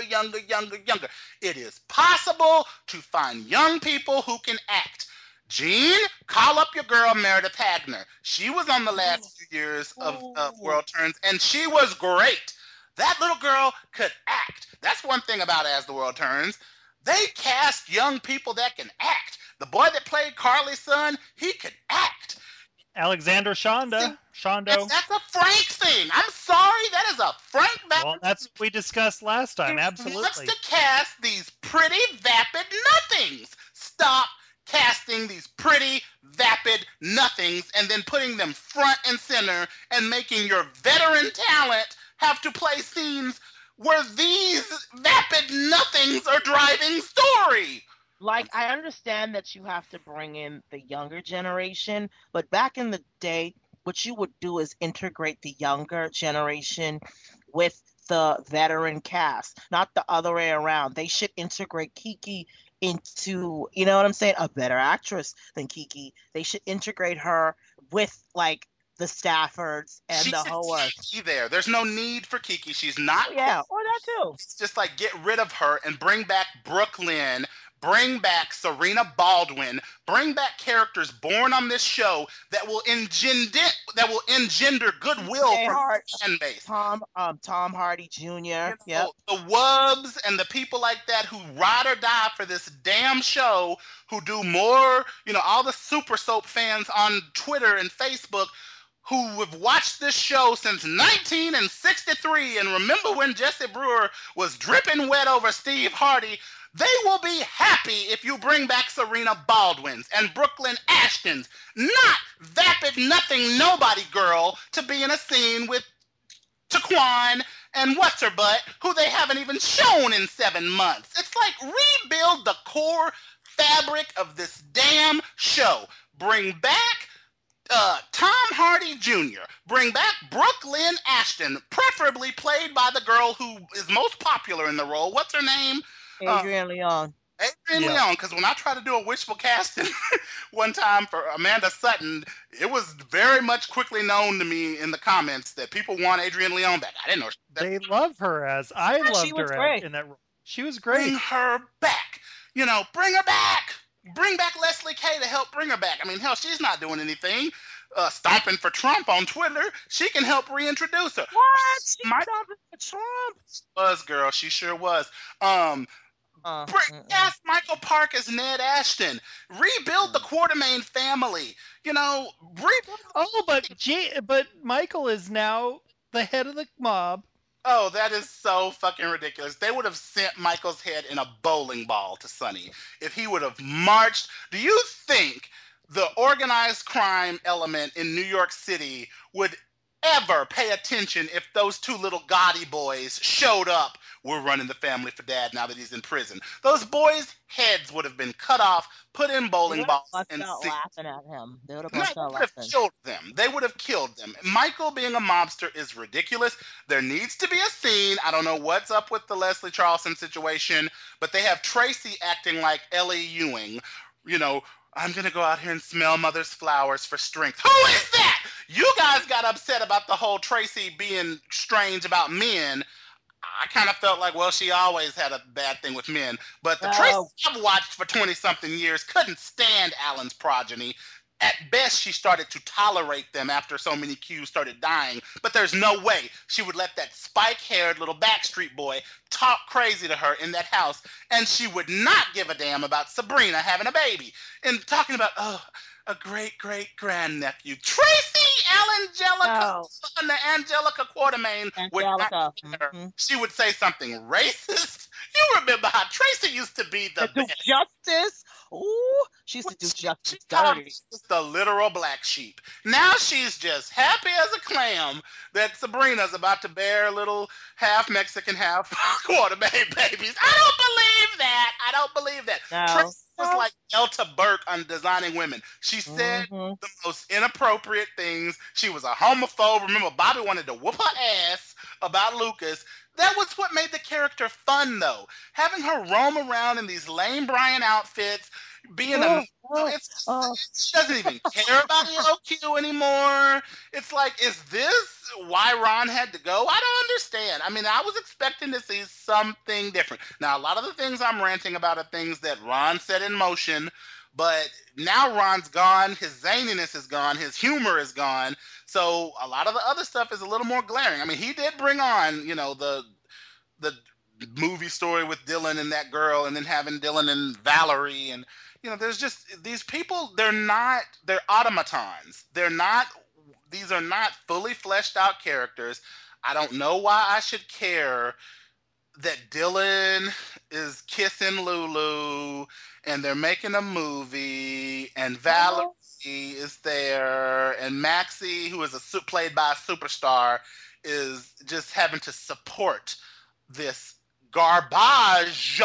It is possible to find young people who can act. Gene, call up your girl Meredith Hagner. She was on the last few years of World Turns, and she was great. That little girl could act. That's one thing about As the World Turns. They cast young people that can act. The boy that played Carly's son, he could act. Alexander Shondo. That's a Frank thing. I'm sorry, that is a Frank. Well, that's what we discussed last time. Absolutely. Wants to cast these pretty vapid nothings. Stop casting these pretty vapid nothings and then putting them front and center and making your veteran talent have to play scenes where these vapid nothings are driving story. Like, I understand that you have to bring in the younger generation, but back in the day, what you would do is integrate the younger generation with the veteran cast, not the other way around. They should integrate Kiki into, you know what I'm saying, a better actress than Kiki. They should integrate her with, like, the Staffords and the Howards. There's no need for Kiki. She's not. Yeah, or that too. It's just like get rid of her and bring back Brooklyn. Bring back Serena Baldwin. Bring back characters born on this show that will engender goodwill from the fan base. Tom Hardy Jr. Yep. The Wubs and the people like that who ride or die for this damn show, who do more, all the Super Soap fans on Twitter and Facebook who have watched this show since 1963 and remember when Jesse Brewer was dripping wet over Steve Hardy. They will be happy if you bring back Serena Baldwin's and Brooklyn Ashton's, not vapid nothing nobody girl to be in a scene with Taquan and what's-her-butt, who they haven't even shown in 7 months. It's like rebuild the core fabric of this damn show. Bring back Tom Hardy Jr. Bring back Brooklyn Ashton, preferably played by the girl who is most popular in the role. What's her name? Adrienne Leon. Leon, because when I tried to do a wishful casting one time for Amanda Sutton, it was very much quickly known to me in the comments that people want Adrienne Leon back. I didn't know. They love her as. I loved her in that role. She was great. Bring her back. Bring her back. Bring back Leslie Kay to help bring her back. I mean, hell, she's not doing anything. Stomping for Trump on Twitter. She can help reintroduce her. What? She's stomping for Trump? Was, girl. She sure was. Cast Michael Park as Ned Ashton. Rebuild the Quartermain family. But Michael is now the head of the mob. Oh, that is so fucking ridiculous. They would have sent Michael's head in a bowling ball to Sonny if he would have marched. Do you think the organized crime element in New York City would ever pay attention if those two little Gotti boys showed up? We're running the family for Dad now that he's in prison. Those boys' heads would have been cut off, put in bowling balls, and laughing at him. They would have killed them. They would have killed them. Michael being a mobster is ridiculous. There needs to be a scene. I don't know what's up with the Leslie Charleston situation, but they have Tracy acting like Ellie Ewing. I'm going to go out here and smell mother's flowers for strength. Who is that? You guys got upset about the whole Tracy being strange about men. I kind of felt like, well, she always had a bad thing with men. But the Tracy I've watched for 20-something years couldn't stand Alan's progeny. At best, she started to tolerate them after so many Qs started dying. But there's no way she would let that spike-haired little Backstreet boy talk crazy to her in that house. And she would not give a damn about Sabrina having a baby. And talking about, a great-great-grandnephew. Tracy Angelica No. and the Angelica Quartermain would not Angelica. care. Mhm. She would say something racist. You remember how Tracy used to be the Do best. justice. Ooh, she used to do She justice called dirty. just the literal black sheep. Now she's just happy as a clam that Sabrina's about to bear little half Mexican, half Quartermain babies. I don't believe that. I don't believe that. No. Tracy was No. like Elta Burke on Designing Women. She said Mhm. the most inappropriate things. She was a homophobe. Remember, Bobby wanted to whoop her ass about Lucas. That was what made the character fun, though. Having her roam around in these lame Brian outfits, being a she doesn't even care about LQ anymore. It's like, is this why Ron had to go? I don't understand. I mean, I was expecting to see something different. Now, a lot of the things I'm ranting about are things that Ron set in motion, but now Ron's gone. His zaniness is gone. His humor is gone. So a lot of the other stuff is a little more glaring. I mean, he did bring on, the movie story with Dylan and that girl, and then having Dylan and Valerie, and there's just these people. They're automatons. These are not fully fleshed out characters. I don't know why I should care that Dylan is kissing Lulu and they're making a movie and Valerie is there and Maxie, who is played by a superstar, is just having to support this garbage.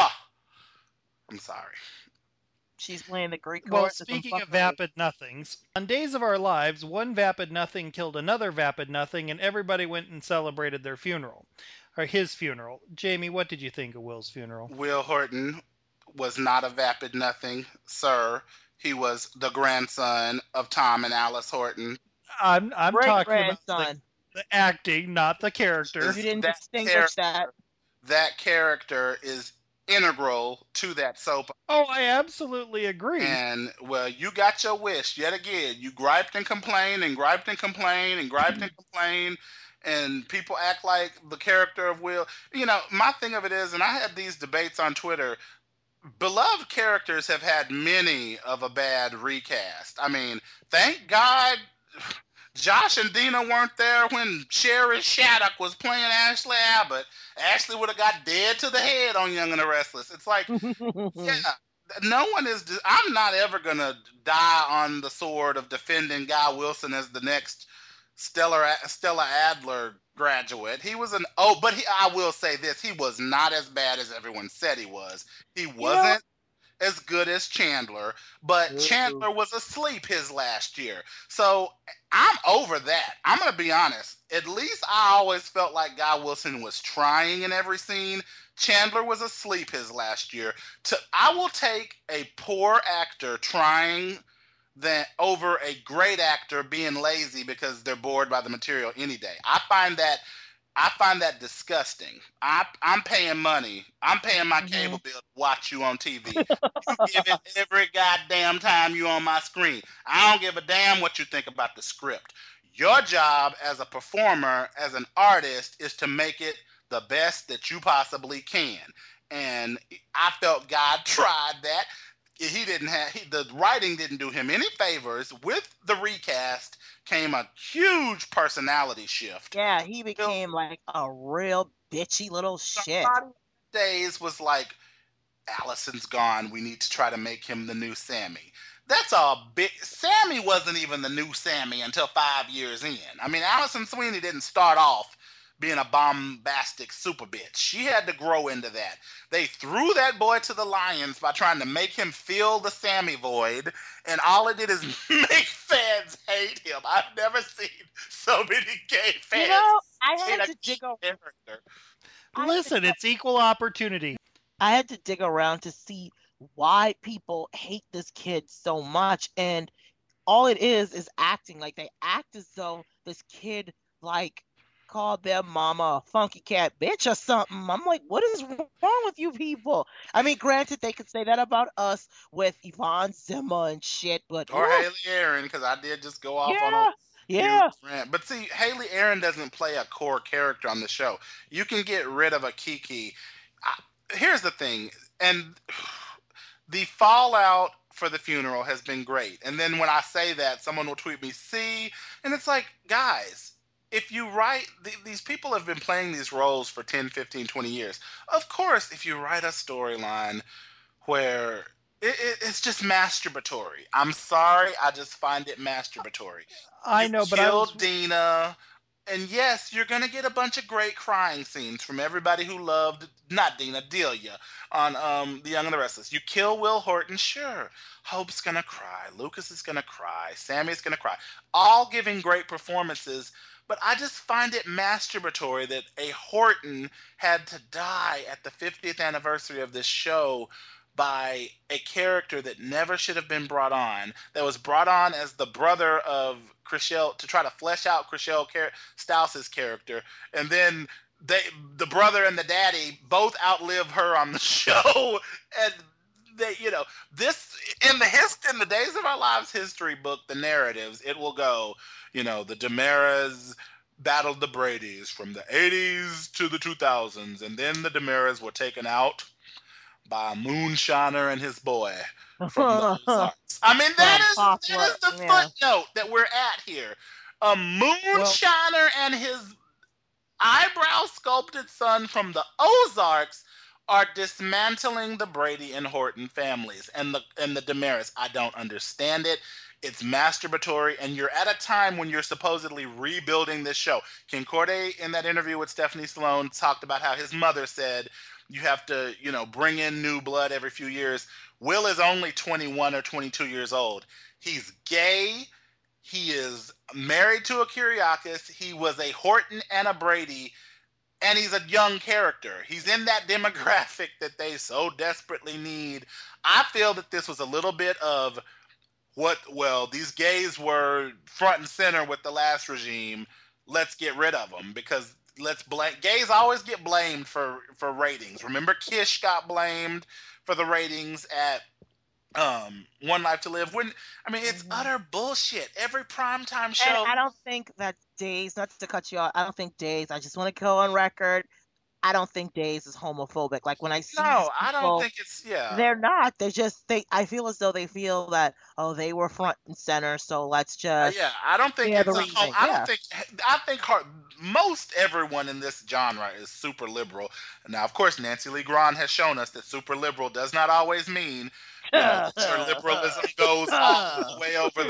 I'm sorry. She's playing the Greek Well, chorus. speaking of vapid nothings, on Days of Our Lives, one vapid nothing killed another vapid nothing, and everybody went and celebrated their funeral. Or his funeral. Jamie, what did you think of Will's funeral? Will Horton was not a vapid nothing, sir. He was the grandson of Tom and Alice Horton. I'm talking about grandson. the acting, not the character. You didn't distinguish that. That character is integral to that soap. Oh, I absolutely agree. And, well, you got your wish yet again. You griped and complained and griped and complained and griped and complained, and people act like the character of Will. My thing of it is, and I had these debates on Twitter, beloved characters have had many of a bad recast. I mean, thank God Josh and Dina weren't there when Sherry Shattuck was playing Ashley Abbott. Ashley would have got dead to the head on Young and the Restless. It's like, yeah, no one is. I'm not ever going to die on the sword of defending Guy Wilson as the next Stella Adler graduate. He was I will say this, he was not as bad as everyone said he was. He wasn't as good as Chandler, but Chandler was asleep his last year. So I'm over that. I'm going to be honest. At least I always felt like Guy Wilson was trying in every scene. Chandler was asleep his last year. I will take a poor actor trying over a great actor being lazy because they're bored by the material any day. I find that disgusting. I'm paying money. I'm paying my cable bill to watch you on TV. You give it every goddamn time you on my screen. I don't give a damn what you think about the script. Your job as a performer, as an artist, is to make it the best that you possibly can. And I felt God tried that. The writing didn't do him any favors. With the recast came a huge personality shift. Yeah, he became like a real bitchy little shit. Days was like, Allison's gone. We need to try to make him the new Sammy. That's a big. Sammy wasn't even the new Sammy until 5 years in. I mean, Allison Sweeney didn't start off being a bombastic super bitch. She had to grow into that. They threw that boy to the lions by trying to make him fill the Sammy void, and all it did is make fans hate him. I've never seen so many gay fans. I had to dig around. Listen, it's equal opportunity. I had to dig around to see why people hate this kid so much, and all it is acting. Like, they act as though this kid, like, called their mama a funky cat bitch or something. I'm like, what is wrong with you people? I mean, granted, they could say that about us with Yvonne Zimmer and shit, but or Haley Aaron, because I did just go off on a huge rant. But see, Haley Aaron doesn't play a core character on the show. You can get rid of a Kiki. Here's the thing, and the fallout for the funeral has been great. And then when I say that, someone will tweet me, see? And it's like, guys, if you write, these people have been playing these roles for 10, 15, 20 years. Of course, if you write a storyline where it's just masturbatory. I'm sorry, I just find it masturbatory. I You know, but killed Dina. And yes, you're going to get a bunch of great crying scenes from everybody who loved, not Dina, Delia on The Young and the Restless. You kill Will Horton, sure. Hope's going to cry. Lucas is going to cry. Sammy's going to cry. All giving great performances. But I just find it masturbatory that a Horton had to die at the 50th anniversary of this show by a character that never should have been brought on, that was brought on as the brother of Chrishell to try to flesh out Chrishell Stouse's character, and then the brother and the daddy both outlive her on the show, and they, this in the Days of Our Lives history book, the narratives, it will go, the DiMeras battled the Bradys from the 80s to the 2000s, and then the DiMeras were taken out by a moonshiner and his boy from the Ozarks. I mean, that is the footnote that we're at here. A moonshiner and his eyebrow sculpted son from the Ozarks are dismantling the Brady and Horton families and the DiMeras. I don't understand it. It's masturbatory, and you're at a time when you're supposedly rebuilding this show. Ken Corday, in that interview with Stephanie Sloane, talked about how his mother said, you have to, bring in new blood every few years. Will is only 21 or 22 years old. He's gay. He is married to a Kiriakis. He was a Horton and a Brady, and he's a young character. He's in that demographic that they so desperately need. I feel that this was a little bit of these gays were front and center with the last regime. Let's get rid of them because gays always get blamed for ratings. Remember, Kish got blamed for the ratings at One Life to Live. It's utter bullshit. Every primetime show. And I don't think that Days, not to cut you off, I don't think Days, I just want to go on record, I don't think Days is homophobic. Like when I see I don't think it's, they're not. They're just, I feel as though they feel that, they were front and center, so let's just. I don't think I think most everyone in this genre is super liberal. Now, of course, Nancy Lee Grahn has shown us that super liberal does not always mean liberalism goes all the way over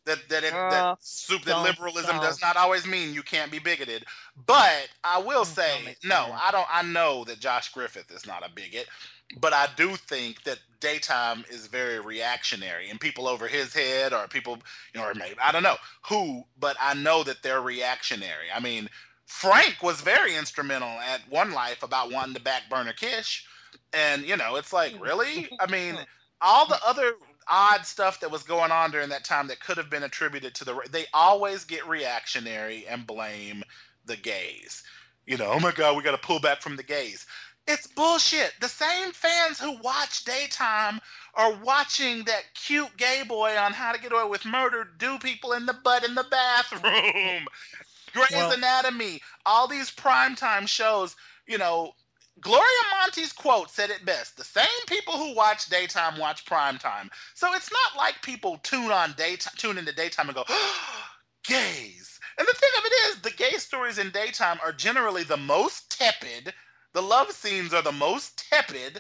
that liberalism does not always mean you can't be bigoted. But I will say, I know that Josh Griffith is not a bigot, but I do think that daytime is very reactionary, and people over his head, or people, or maybe I don't know who, but I know that they're reactionary. I mean, Frank was very instrumental at One Life about wanting to back Burner Kish, and it's like, really? I mean, all the other odd stuff that was going on during that time that could have been attributed to they always get reactionary and blame the gays. Oh my God, we got to pull back from the gays. It's bullshit. The same fans who watch daytime are watching that cute gay boy on How to Get Away with Murder do people in the butt in the bathroom. Grey's Anatomy, all these primetime shows, Gloria Monty's quote said it best. The same people who watch daytime watch primetime. So it's not like people tune into daytime and go, gays. And the thing of it is, the gay stories in daytime are generally the most tepid. The love scenes are the most tepid.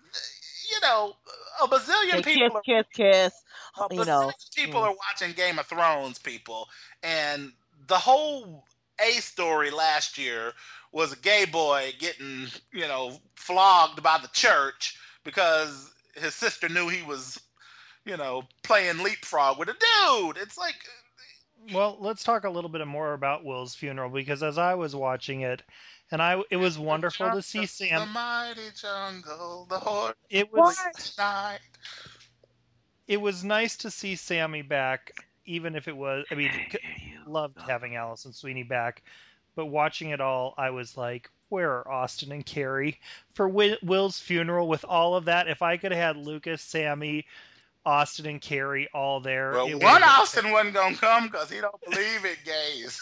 A bazillion people kiss. A bazillion people are watching Game of Thrones, people. And the whole A story last year was a gay boy getting, flogged by the church because his sister knew he was, playing leapfrog with a dude. It's like... Well, let's talk a little bit more about Will's funeral, because as I was watching it, and it was wonderful to see Sam. The mighty jungle, the horse. It was nice to see Sammy back, even if it was. Loved having Allison Sweeney back, but watching it all, I was like, where are Austin and Carrie for Will's funeral with all of that? If I could have had Lucas, Sammy, Austin, and Carrie all there. Well, one Austin wasn't gonna come because he don't believe it, gays.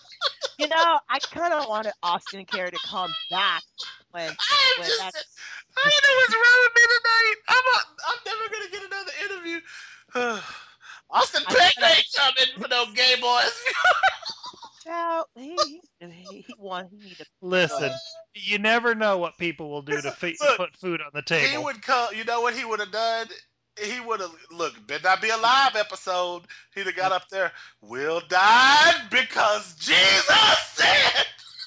I kind of wanted Austin and Carrie to come back when I don't know what's wrong with me tonight. I'm never gonna get another interview. Austin Peck ain't coming for no gay boys. Child, he need to Listen, you never know what people will do to put food on the table. He would come. You know what he would have done? He would have better not be a live episode. He'd have got up there. We'll die because Jesus said.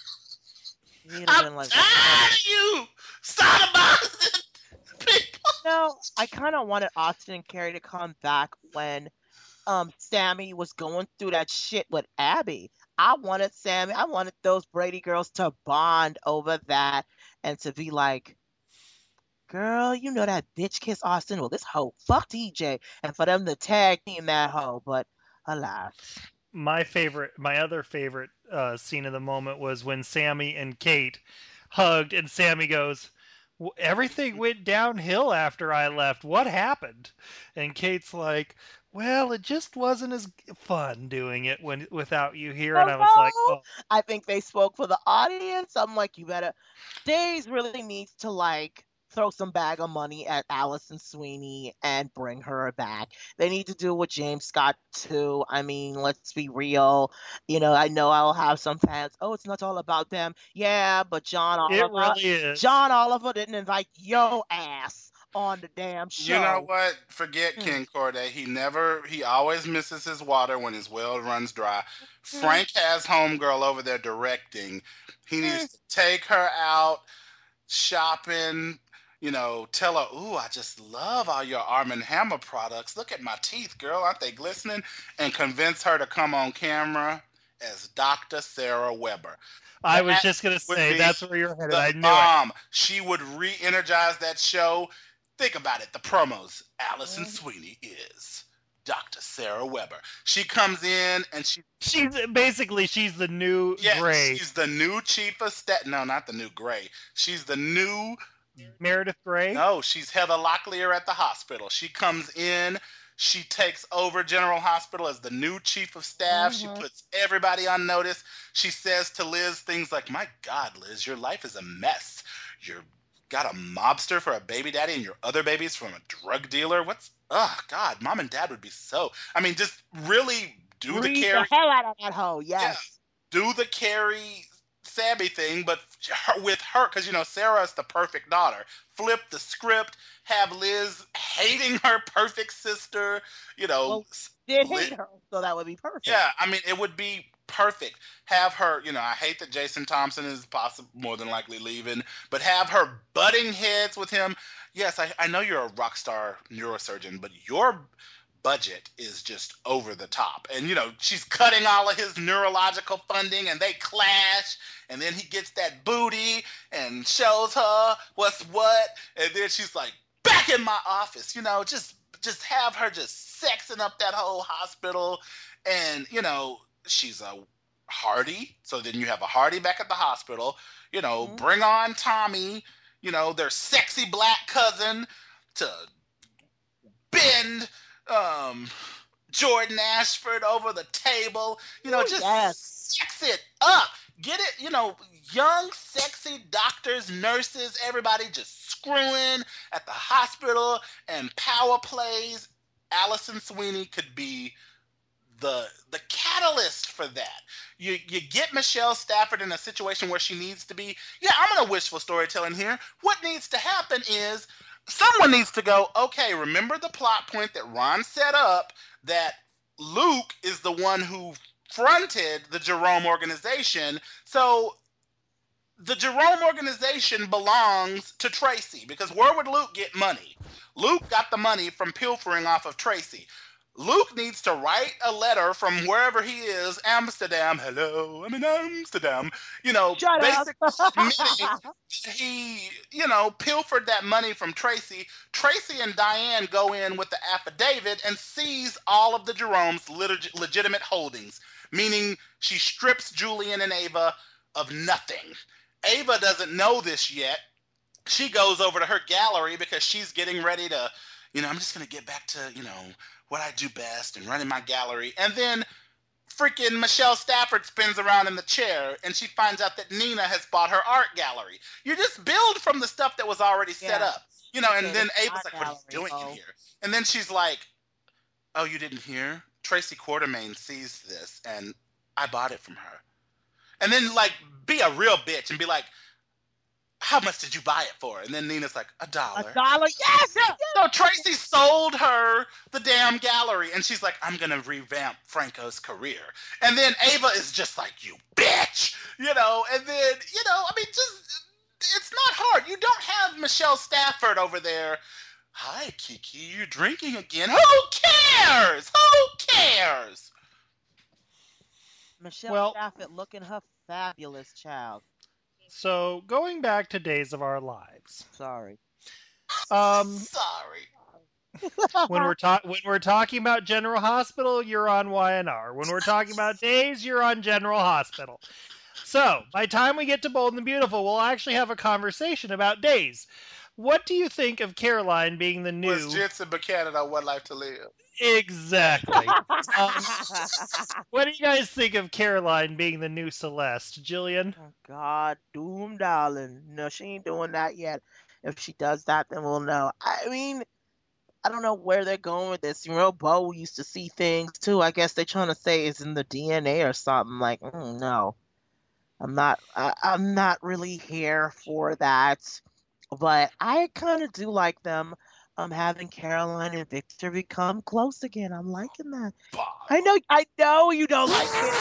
I'm like, tired of you sodomizing people. No, I kind of wanted Austin and Carrie to come back when Sammy was going through that shit with Abby. I wanted those Brady girls to bond over that and to be like, girl, you know that bitch kissed Austin? Well, this hoe fucked EJ. And for them to tag team that hoe, but alas. My other favorite scene of the moment was when Sammy and Kate hugged, and Sammy goes, everything went downhill after I left. What happened? And Kate's like, well, it just wasn't as fun doing it without you here. And I was like, oh. I think they spoke for the audience. I'm like, Days really needs to like throw some bag of money at Allison Sweeney and bring her back. They need to do what James Scott too. I mean, let's be real. I know I'll have some fans. Oh, it's not all about them. Yeah, but John Oliver. It really is. John Oliver didn't invite yo ass on the damn show. You know what? Forget Ken Corday. He always misses his water when his well runs dry. Frank has homegirl over there directing. He needs to take her out shopping. Tell her, ooh, I just love all your Arm & Hammer products. Look at my teeth, girl. Aren't they glistening? And convince her to come on camera as Dr. Sarah Weber. I was just going to say, that's where you're headed. I knew it. She would re-energize that show. Think about it. The promos. Allison Sweeney is Dr. Sarah Weber. She comes in and she's the new Gray. She's the new chief of staff. No, not the new Gray. She's the new Meredith Grey? No, she's Heather Locklear at the hospital. She comes in. She takes over General Hospital as the new chief of staff. She puts everybody on notice. She says to Liz things like, my God, Liz, your life is a mess. You've got a mobster for a baby daddy and your other baby's from a drug dealer. God, mom and dad would be so... I mean, just really do the Carrie... the hell out of that hoe, yes. Yeah, do the Carrie... Sammy thing, but with her, because Sarah's the perfect daughter. Flip the script, have Liz hating her perfect sister. Did hate her, so that would be perfect. Yeah, I mean, it would be perfect. Have her, I hate that Jason Thompson is more than likely leaving, but have her butting heads with him. Yes, I know you're a rock star neurosurgeon, but your budget is just over the top. And, she's cutting all of his neurological funding and they clash. And then he gets that booty and shows her what's what. And then she's like, back in my office, just have her just sexing up that whole hospital. And, she's a Hardy. So then you have a Hardy back at the hospital, bring on Tommy, their sexy black cousin to bend Jordan Ashford over the table, sex it up. Get it, young, sexy doctors, nurses, everybody just screwing at the hospital and power plays. Allison Sweeney could be the catalyst for that. You get Michelle Stafford in a situation where she needs to be. Yeah, I'm going to wishful storytelling here. What needs to happen is someone needs to go, okay, remember the plot point that Ron set up that Luke is the one who fronted the Jerome organization. So the Jerome organization belongs to Tracy because where would Luke get money? Luke got the money from pilfering off of Tracy. Luke needs to write a letter from wherever he is, Amsterdam. Hello, I'm in Amsterdam. Basically admitting he, pilfered that money from Tracy. Tracy and Diane go in with the affidavit and seize all of the Jerome's legitimate holdings, meaning she strips Julian and Ava of nothing. Ava doesn't know this yet. She goes over to her gallery because she's getting ready to, I'm just going to get back to, what I do best and running my gallery. And then freaking Michelle Stafford spins around in the chair and she finds out that Nina has bought her art gallery. You just build from the stuff that was already set up. You know, and then Ava's like, what are you doing in here? And then she's like, oh, you didn't hear? Tracy Quartermain sees this and I bought it from her. And then, like, be a real bitch and be like, how much did you buy it for? And then Nina's like, $1. $1? Yes! No, Tracy sold her the damn gallery. And she's like, I'm going to revamp Franco's career. And then Ava is just like, you bitch! You know, and then, you know, I mean, just, it's not hard. You don't have Michelle Stafford over there. Hi, Kiki, you're drinking again. Who cares? Who cares? Michelle Stafford looking her fabulous, child. So, going back to Days of Our Lives. Sorry. Sorry. When we're talking about General Hospital, you're on YNR. When we're talking about Days, you're on General Hospital. So, by the time we get to Bold and the Beautiful, we'll actually have a conversation about Days. What do you think of Caroline being the new... Was Jensen Buchanan on One Life to Live? Exactly. What do you guys think of Caroline being the new Celeste? Jillian? Oh, God, doom, darling. No, she ain't doing that yet. If she does that, then we'll know. I mean, I don't know where they're going with this. You know, Bo used to see things, too. I guess they're trying to say it's in the DNA or something. Like, no. I'm not really here for that. But I kind of do like them having Caroline and Victor become close again. I'm liking that. Bob. I know you don't like it.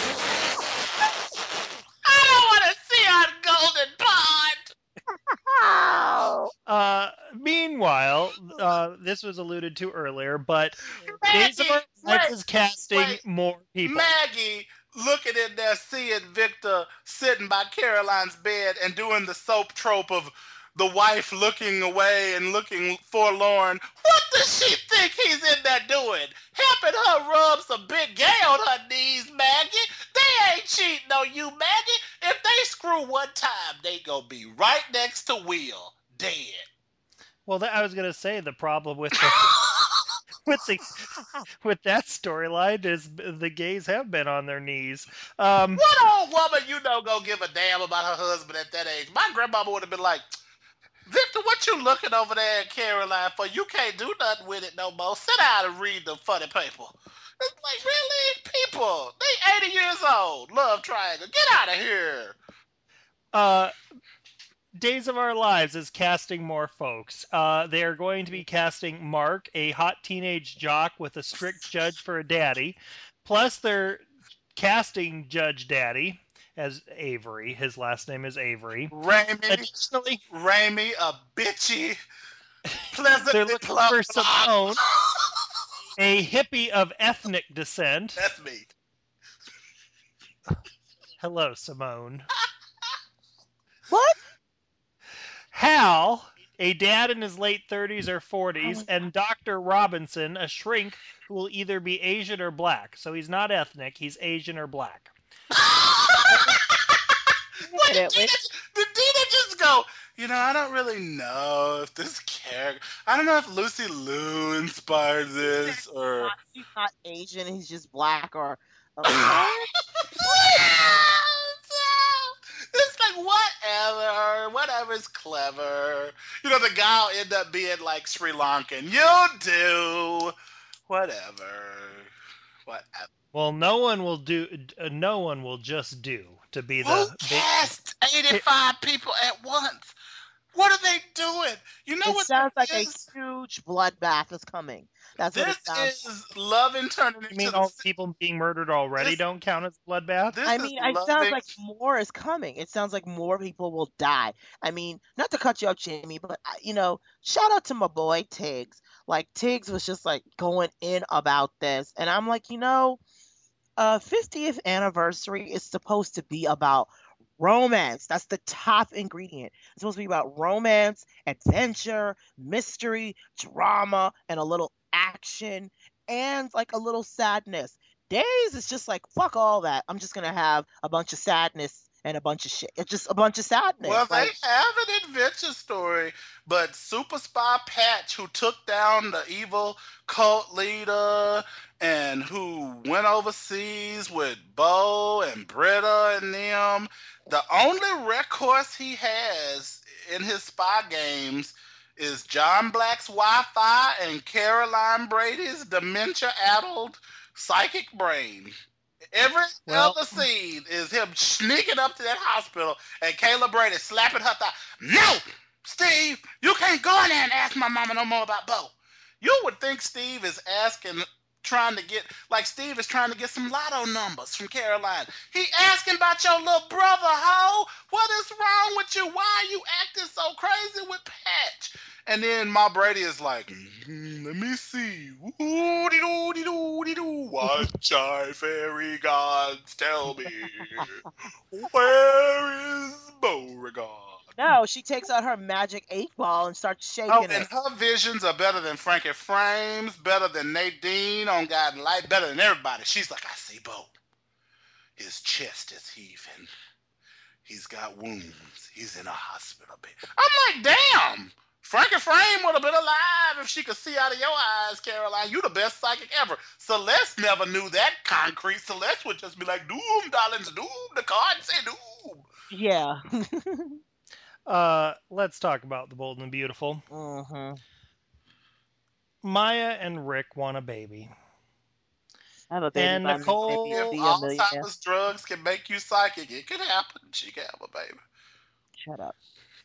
I don't want to see on Golden Pond. Meanwhile, this was alluded to earlier, but Days of Our Lives is casting more people. Maggie looking in there, seeing Victor sitting by Caroline's bed and doing the soap trope of the wife looking away and looking forlorn. What does she think he's in there doing? Helping her rub some big gay on her knees, Maggie? They ain't cheating on you, Maggie. If they screw one time, they gonna be right next to Will, dead. Well, I was gonna say the problem with with that storyline is the gays have been on their knees. What old woman you know gonna give a damn about her husband at that age? My grandmama would have been like, Victor, what you looking over there at Caroline for? You can't do nothing with it no more. Sit down and read the funny paper. It's like, really? People, they 80 years old. Love triangle. Get out of here. Days of Our Lives is casting more folks. They are going to be casting Mark, a hot teenage jock with a strict judge for a daddy. Plus, they're casting Judge Daddy as Avery. His last name is Avery. Additionally, Raimi, a bitchy, pleasant. They're looking for Simone, a hippie of ethnic descent. That's me. Hello, Simone. What? Hal, a dad in his late 30s or 40s, and Dr. Robinson, a shrink who will either be Asian or black. So he's not ethnic, he's Asian or black. What did Dina just go, you know, I don't really know if this character, I don't know if Lucy Liu inspired this, or... He's not Asian, he's just black, or... It's like, whatever's clever. You know, the guy will end up being like Sri Lankan. You do. Whatever. Well, no one will just do to be the... Who cast 85 people at once? What are they doing? You know what? It sounds like a huge bloodbath is coming. That's what it sounds. This is love and turning into... You mean all the people being murdered already don't count as bloodbath? I mean, it sounds like more is coming. It sounds like more people will die. I mean, not to cut you off, Jamie, but, you know, shout out to my boy Tiggs. Like, Tiggs was just, like, going in about this. And I'm like, you know, 50th anniversary is supposed to be about romance. That's the top ingredient. It's supposed to be about romance, adventure, mystery, drama, and a little action, and like a little sadness. Days is just like, fuck all that. I'm just gonna have a bunch of sadness and a bunch of shit. It's just a bunch of sadness. Well, they Like, have an adventure story, but Super Spy Patch, who took down the evil cult leader and who went overseas with Bo and Britta and them, the only recourse he has in his spy games is John Black's Wi-Fi and Caroline Brady's dementia-addled psychic brain. Every other scene is him sneaking up to that hospital and Kayla Brady slapping her thigh. No, Steve, you can't go in there and ask my mama no more about Bo. You would think Steve is trying to get some lotto numbers from Caroline. He asking about your little brother, ho. What is wrong with you? Why are you acting so crazy with Patch? And then Ma Brady is like, let me see. Woody-doo-dee-doo-dee-doo. What shy fairy gods tell me? Where is Beauregard? no, she takes out her magic 8-ball and starts shaking Oh, it. and her visions are better than Frankie Frames, better than Nadine on Guiding Light, better than everybody. She's like, I see Bo. His chest is heaving. He's got wounds. He's in a hospital bed. I'm like, damn. Frankie Frame would have been alive if she could see out of your eyes, Caroline. You the best psychic ever. Celeste never knew that concrete. Celeste would just be like, doom, darlings, doom. The cards say doom. Yeah. Let's talk about The Bold and the Beautiful. Mm-hmm. Maya and Rick want a baby. I have a baby. And Nicole, If Alzheimer's drugs can make you psychic, it could happen. She can have a baby. Shut up.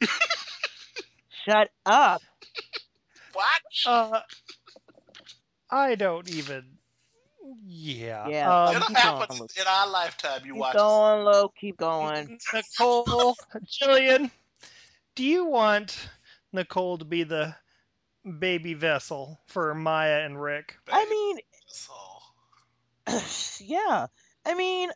Shut up. What? I don't even. Yeah. Yeah. It'll happen in our lifetime. You watch. Keep going, Lo. Keep going. Nicole, Jillian, do you want Nicole to be the baby vessel for Maya and Rick? I mean, yeah. I mean,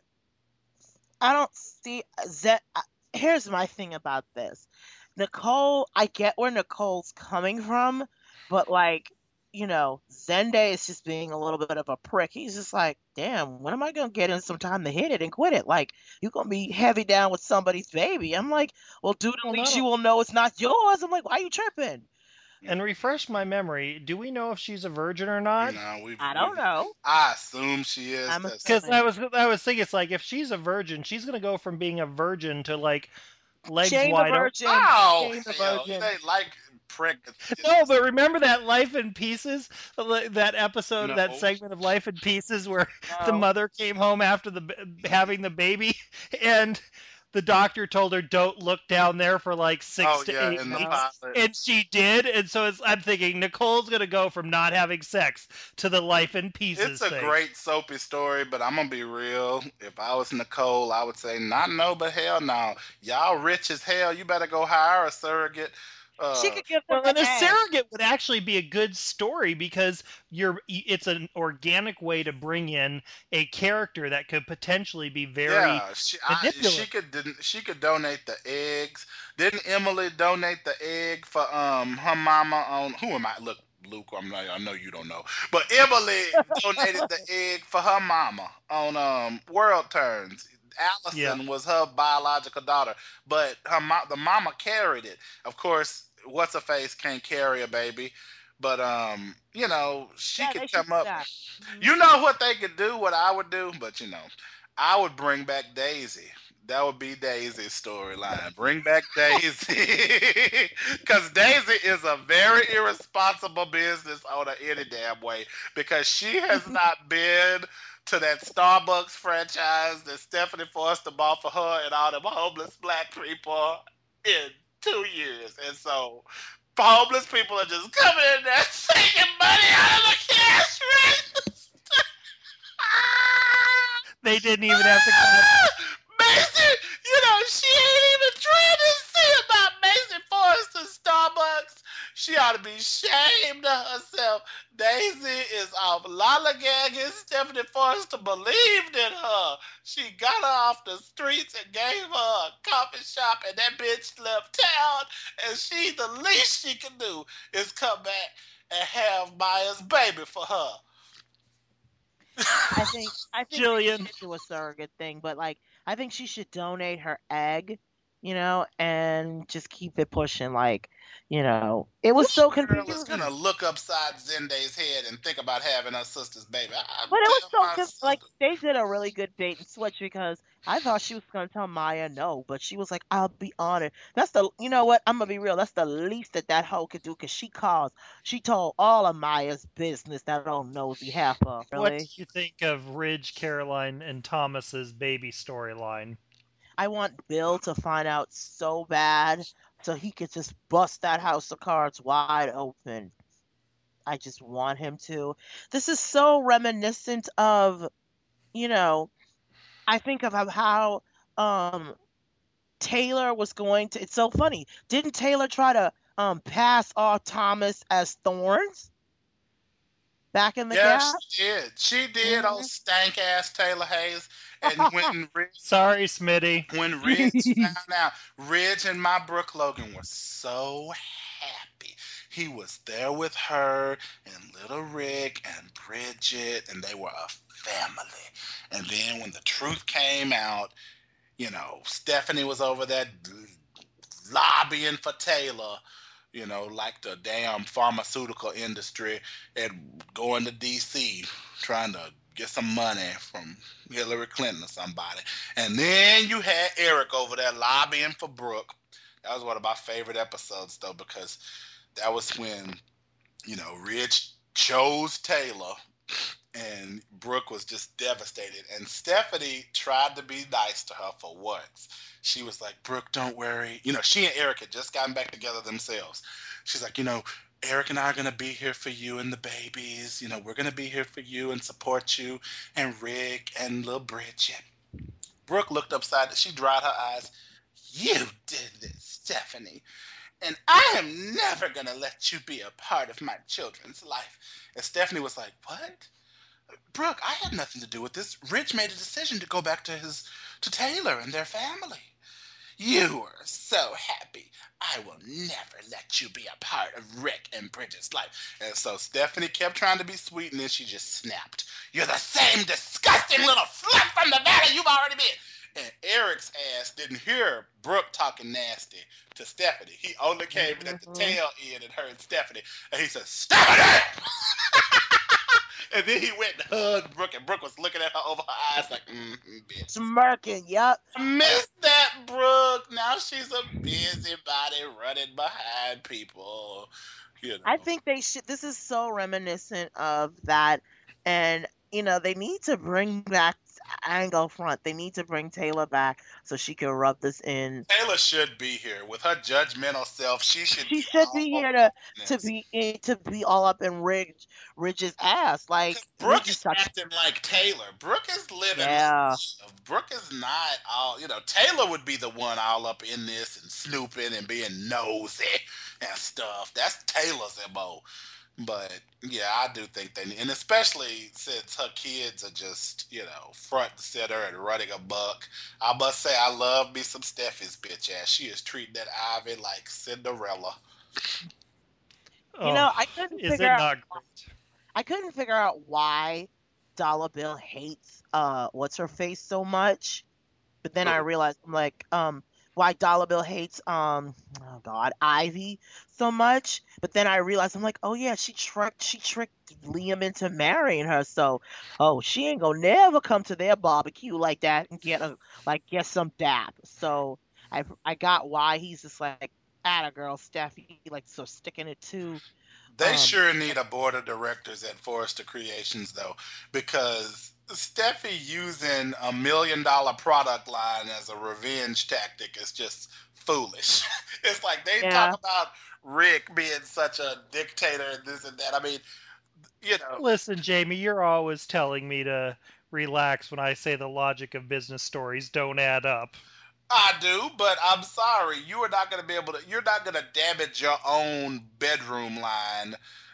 I don't see that. Here's my thing about this. Nicole, I get where Nicole's coming from, but like, you know, Zende is just being a little bit of a prick. He's just like, damn, when am I going to get in some time to hit it and quit it? Like, you're going to be heavy down with somebody's baby. I'm like, well, dude, at least you will know it's not yours. I'm like, why are you tripping? And refresh my memory, do we know if she's a virgin or not? No, I don't know. I assume she is. Because I was thinking, it's like, if she's a virgin, she's going to go from being a virgin to like legs Shane wide open. Oh, Shane the hell, Virgin. they like pregnant. No, but remember that Life in Pieces, that episode, No. that segment of Life in Pieces where the mother came home after having the baby, and the doctor told her, don't look down there for like 6 to 8 weeks. And she did. And so I'm thinking Nicole's going to go from not having sex to the Life in Pieces It's a great soapy story, but I'm going to be real. If I was Nicole, I would say, not no, but hell no. Y'all rich as hell. You better go hire a surrogate. She could give them and a surrogate would actually be a good story because it's an organic way to bring in a character that could potentially be very manipulative. She could donate the eggs. Didn't Emily donate the egg for her mama on who am I? Look, Luke, I know you don't know, but Emily donated the egg for her mama on World Turns. Allison was her biological daughter, but the mama carried it. Of course, what's her face can't carry a baby, but you know, she could come up. You know what they could do? What I would do, but you know, I would bring back Daisy. That would be Daisy's storyline. Bring back Daisy, because Daisy is a very irresponsible business owner any damn way, because she has not been to that Starbucks franchise that Stephanie Foster bought for her and all them homeless black people in 2 years. And so homeless people are just coming in there taking money out of the cash register. They didn't even have to come. Mason, you know, she ain't even trying to see about Mason Forrester's Starbucks. She ought to be ashamed of herself. Daisy is off lollygagging. Stephanie Forrester believed in her. She got her off the streets and gave her a coffee shop, and that bitch left town. And the least she can do is come back and have Maya's baby for her. I think Jillian do a surrogate thing, but like I think she should donate her egg, and just keep it pushing. Like, it was so Which girl is confusing. gonna look upside Zende's head and think about having her sister's baby? I But it was tell so my like sister. they did a really good bait and switch because I thought she was gonna tell Maya no, but she was like, "I'll be honored." That's you know what? I'm gonna be real. That's the least that hoe could do because she told all of Maya's business. That old nosy heifer. What Really, do you think of Ridge, Caroline, and Thomas's baby storyline? I want Bill to find out so bad so he could just bust that house of cards wide open. I just want him to. This is so reminiscent of, you know, I think of how Taylor was going to. It's so funny. Didn't Taylor try to pass off Thomas as Thorns back in the Yeah, gap? she did. She did. Old Hmm. stank ass Taylor Hayes. And Sorry, Smitty. when Ridge found out, Ridge and my Brooke Logan were so happy. He was there with her and little Rick and Bridget, and they were a family. And then when the truth came out, Stephanie was over there lobbying for Taylor, like the damn pharmaceutical industry, and going to DC trying to get some money from Hillary Clinton or somebody. And then you had Eric over there lobbying for Brooke. That was one of my favorite episodes, though, because that was when, Ridge chose Taylor and Brooke was just devastated. And Stephanie tried to be nice to her for once. She was like, Brooke, don't worry. She and Eric had just gotten back together themselves. She's like, Eric and I are going to be here for you and the babies. We're going to be here for you and support you and Rick and little Bridget. Brooke looked upside. She dried her eyes. You did this, Stephanie. And I am never going to let you be a part of my children's life. And Stephanie was like, what? Brooke, I had nothing to do with this. Rich made a decision to go back to Taylor and their family. You were so happy. I will never let you be a part of Rick and Bridget's life. And so Stephanie kept trying to be sweet, and then she just snapped. You're the same disgusting little slut from the valley you've already been. And Eric's ass didn't hear Brooke talking nasty to Stephanie. He only came in at the tail end and heard Stephanie. And he said, Stephanie! And then he went and hugged Brooke, and Brooke was looking at her over her eyes like, bitch. Smirking, yup. I missed that, Brooke. Now she's a busybody running behind people. I think they should. This is so reminiscent of that. And, they need to bring back Angle Front. They need to bring Taylor back so she can rub this in. Taylor should be here with her judgmental self. She should be here to be all up in Ridge's ass. Like Brooke is acting like Taylor. Brooke is living. Yeah. Brooke is not all. Taylor would be the one all up in this and snooping and being nosy and stuff. That's Taylor's MO. But yeah, I do think they need, and especially since her kids are just, front and center and running amok. I must say, I love me some Steffi's bitch ass. She is treating that Ivy like Cinderella. I couldn't is figure it out. not great? I couldn't figure out why Dollar Bill hates what's her face so much, but then I realized I'm like, why Dollar Bill hates Ivy so much. But then I realized I'm like, oh yeah, she tricked Liam into marrying her. So she ain't gonna never come to their barbecue like that and get some dap. So I got why he's just like, atta girl, Steffi, like so sticking it to. They sure need a board of directors at Forrester Creations though, because Steffi using $1 million product line as a revenge tactic is just foolish. It's like they talk about Rick being such a dictator and this and that. I mean, Listen, Jamie, you're always telling me to relax when I say the logic of business stories don't add up. I do, but I'm sorry. You are not going to be able to. You're not going to damage your own bedroom line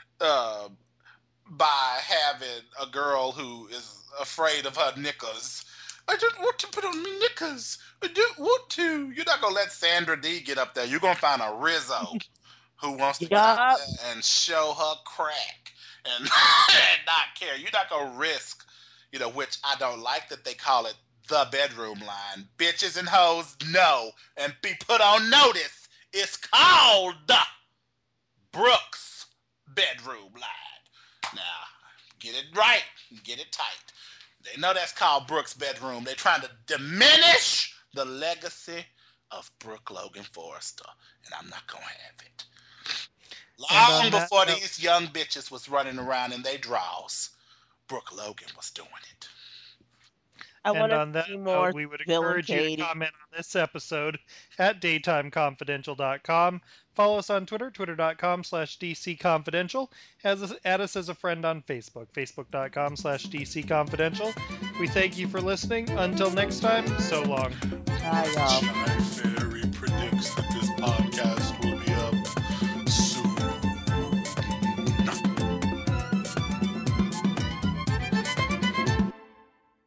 by having a girl who is afraid of her knickers. I just want to put on me knickers. I don't want to. You're not going to let Sandra Dee get up there. You're going to find a Rizzo who wants to get up there and show her crack and not care. You're not going to risk, which I don't like that they call it the bedroom line. Bitches and hoes know and be put on notice. It's called the Brooks Bedroom Line. Now, get it right and get it tight. They know that's called Brooks Bedroom. They're trying to diminish the legacy of Brooke Logan Forrester, and I'm not going to have it. Long before these young bitches was running around in their draws, Brooke Logan was doing it. And on that note, we would encourage you to comment on this episode at daytimeconfidential.com. Follow us on Twitter, twitter.com/DCConfidential. Add us as a friend on Facebook, facebook.com/DCConfidential. We thank you for listening. Until next time, so long. Bye, y'all.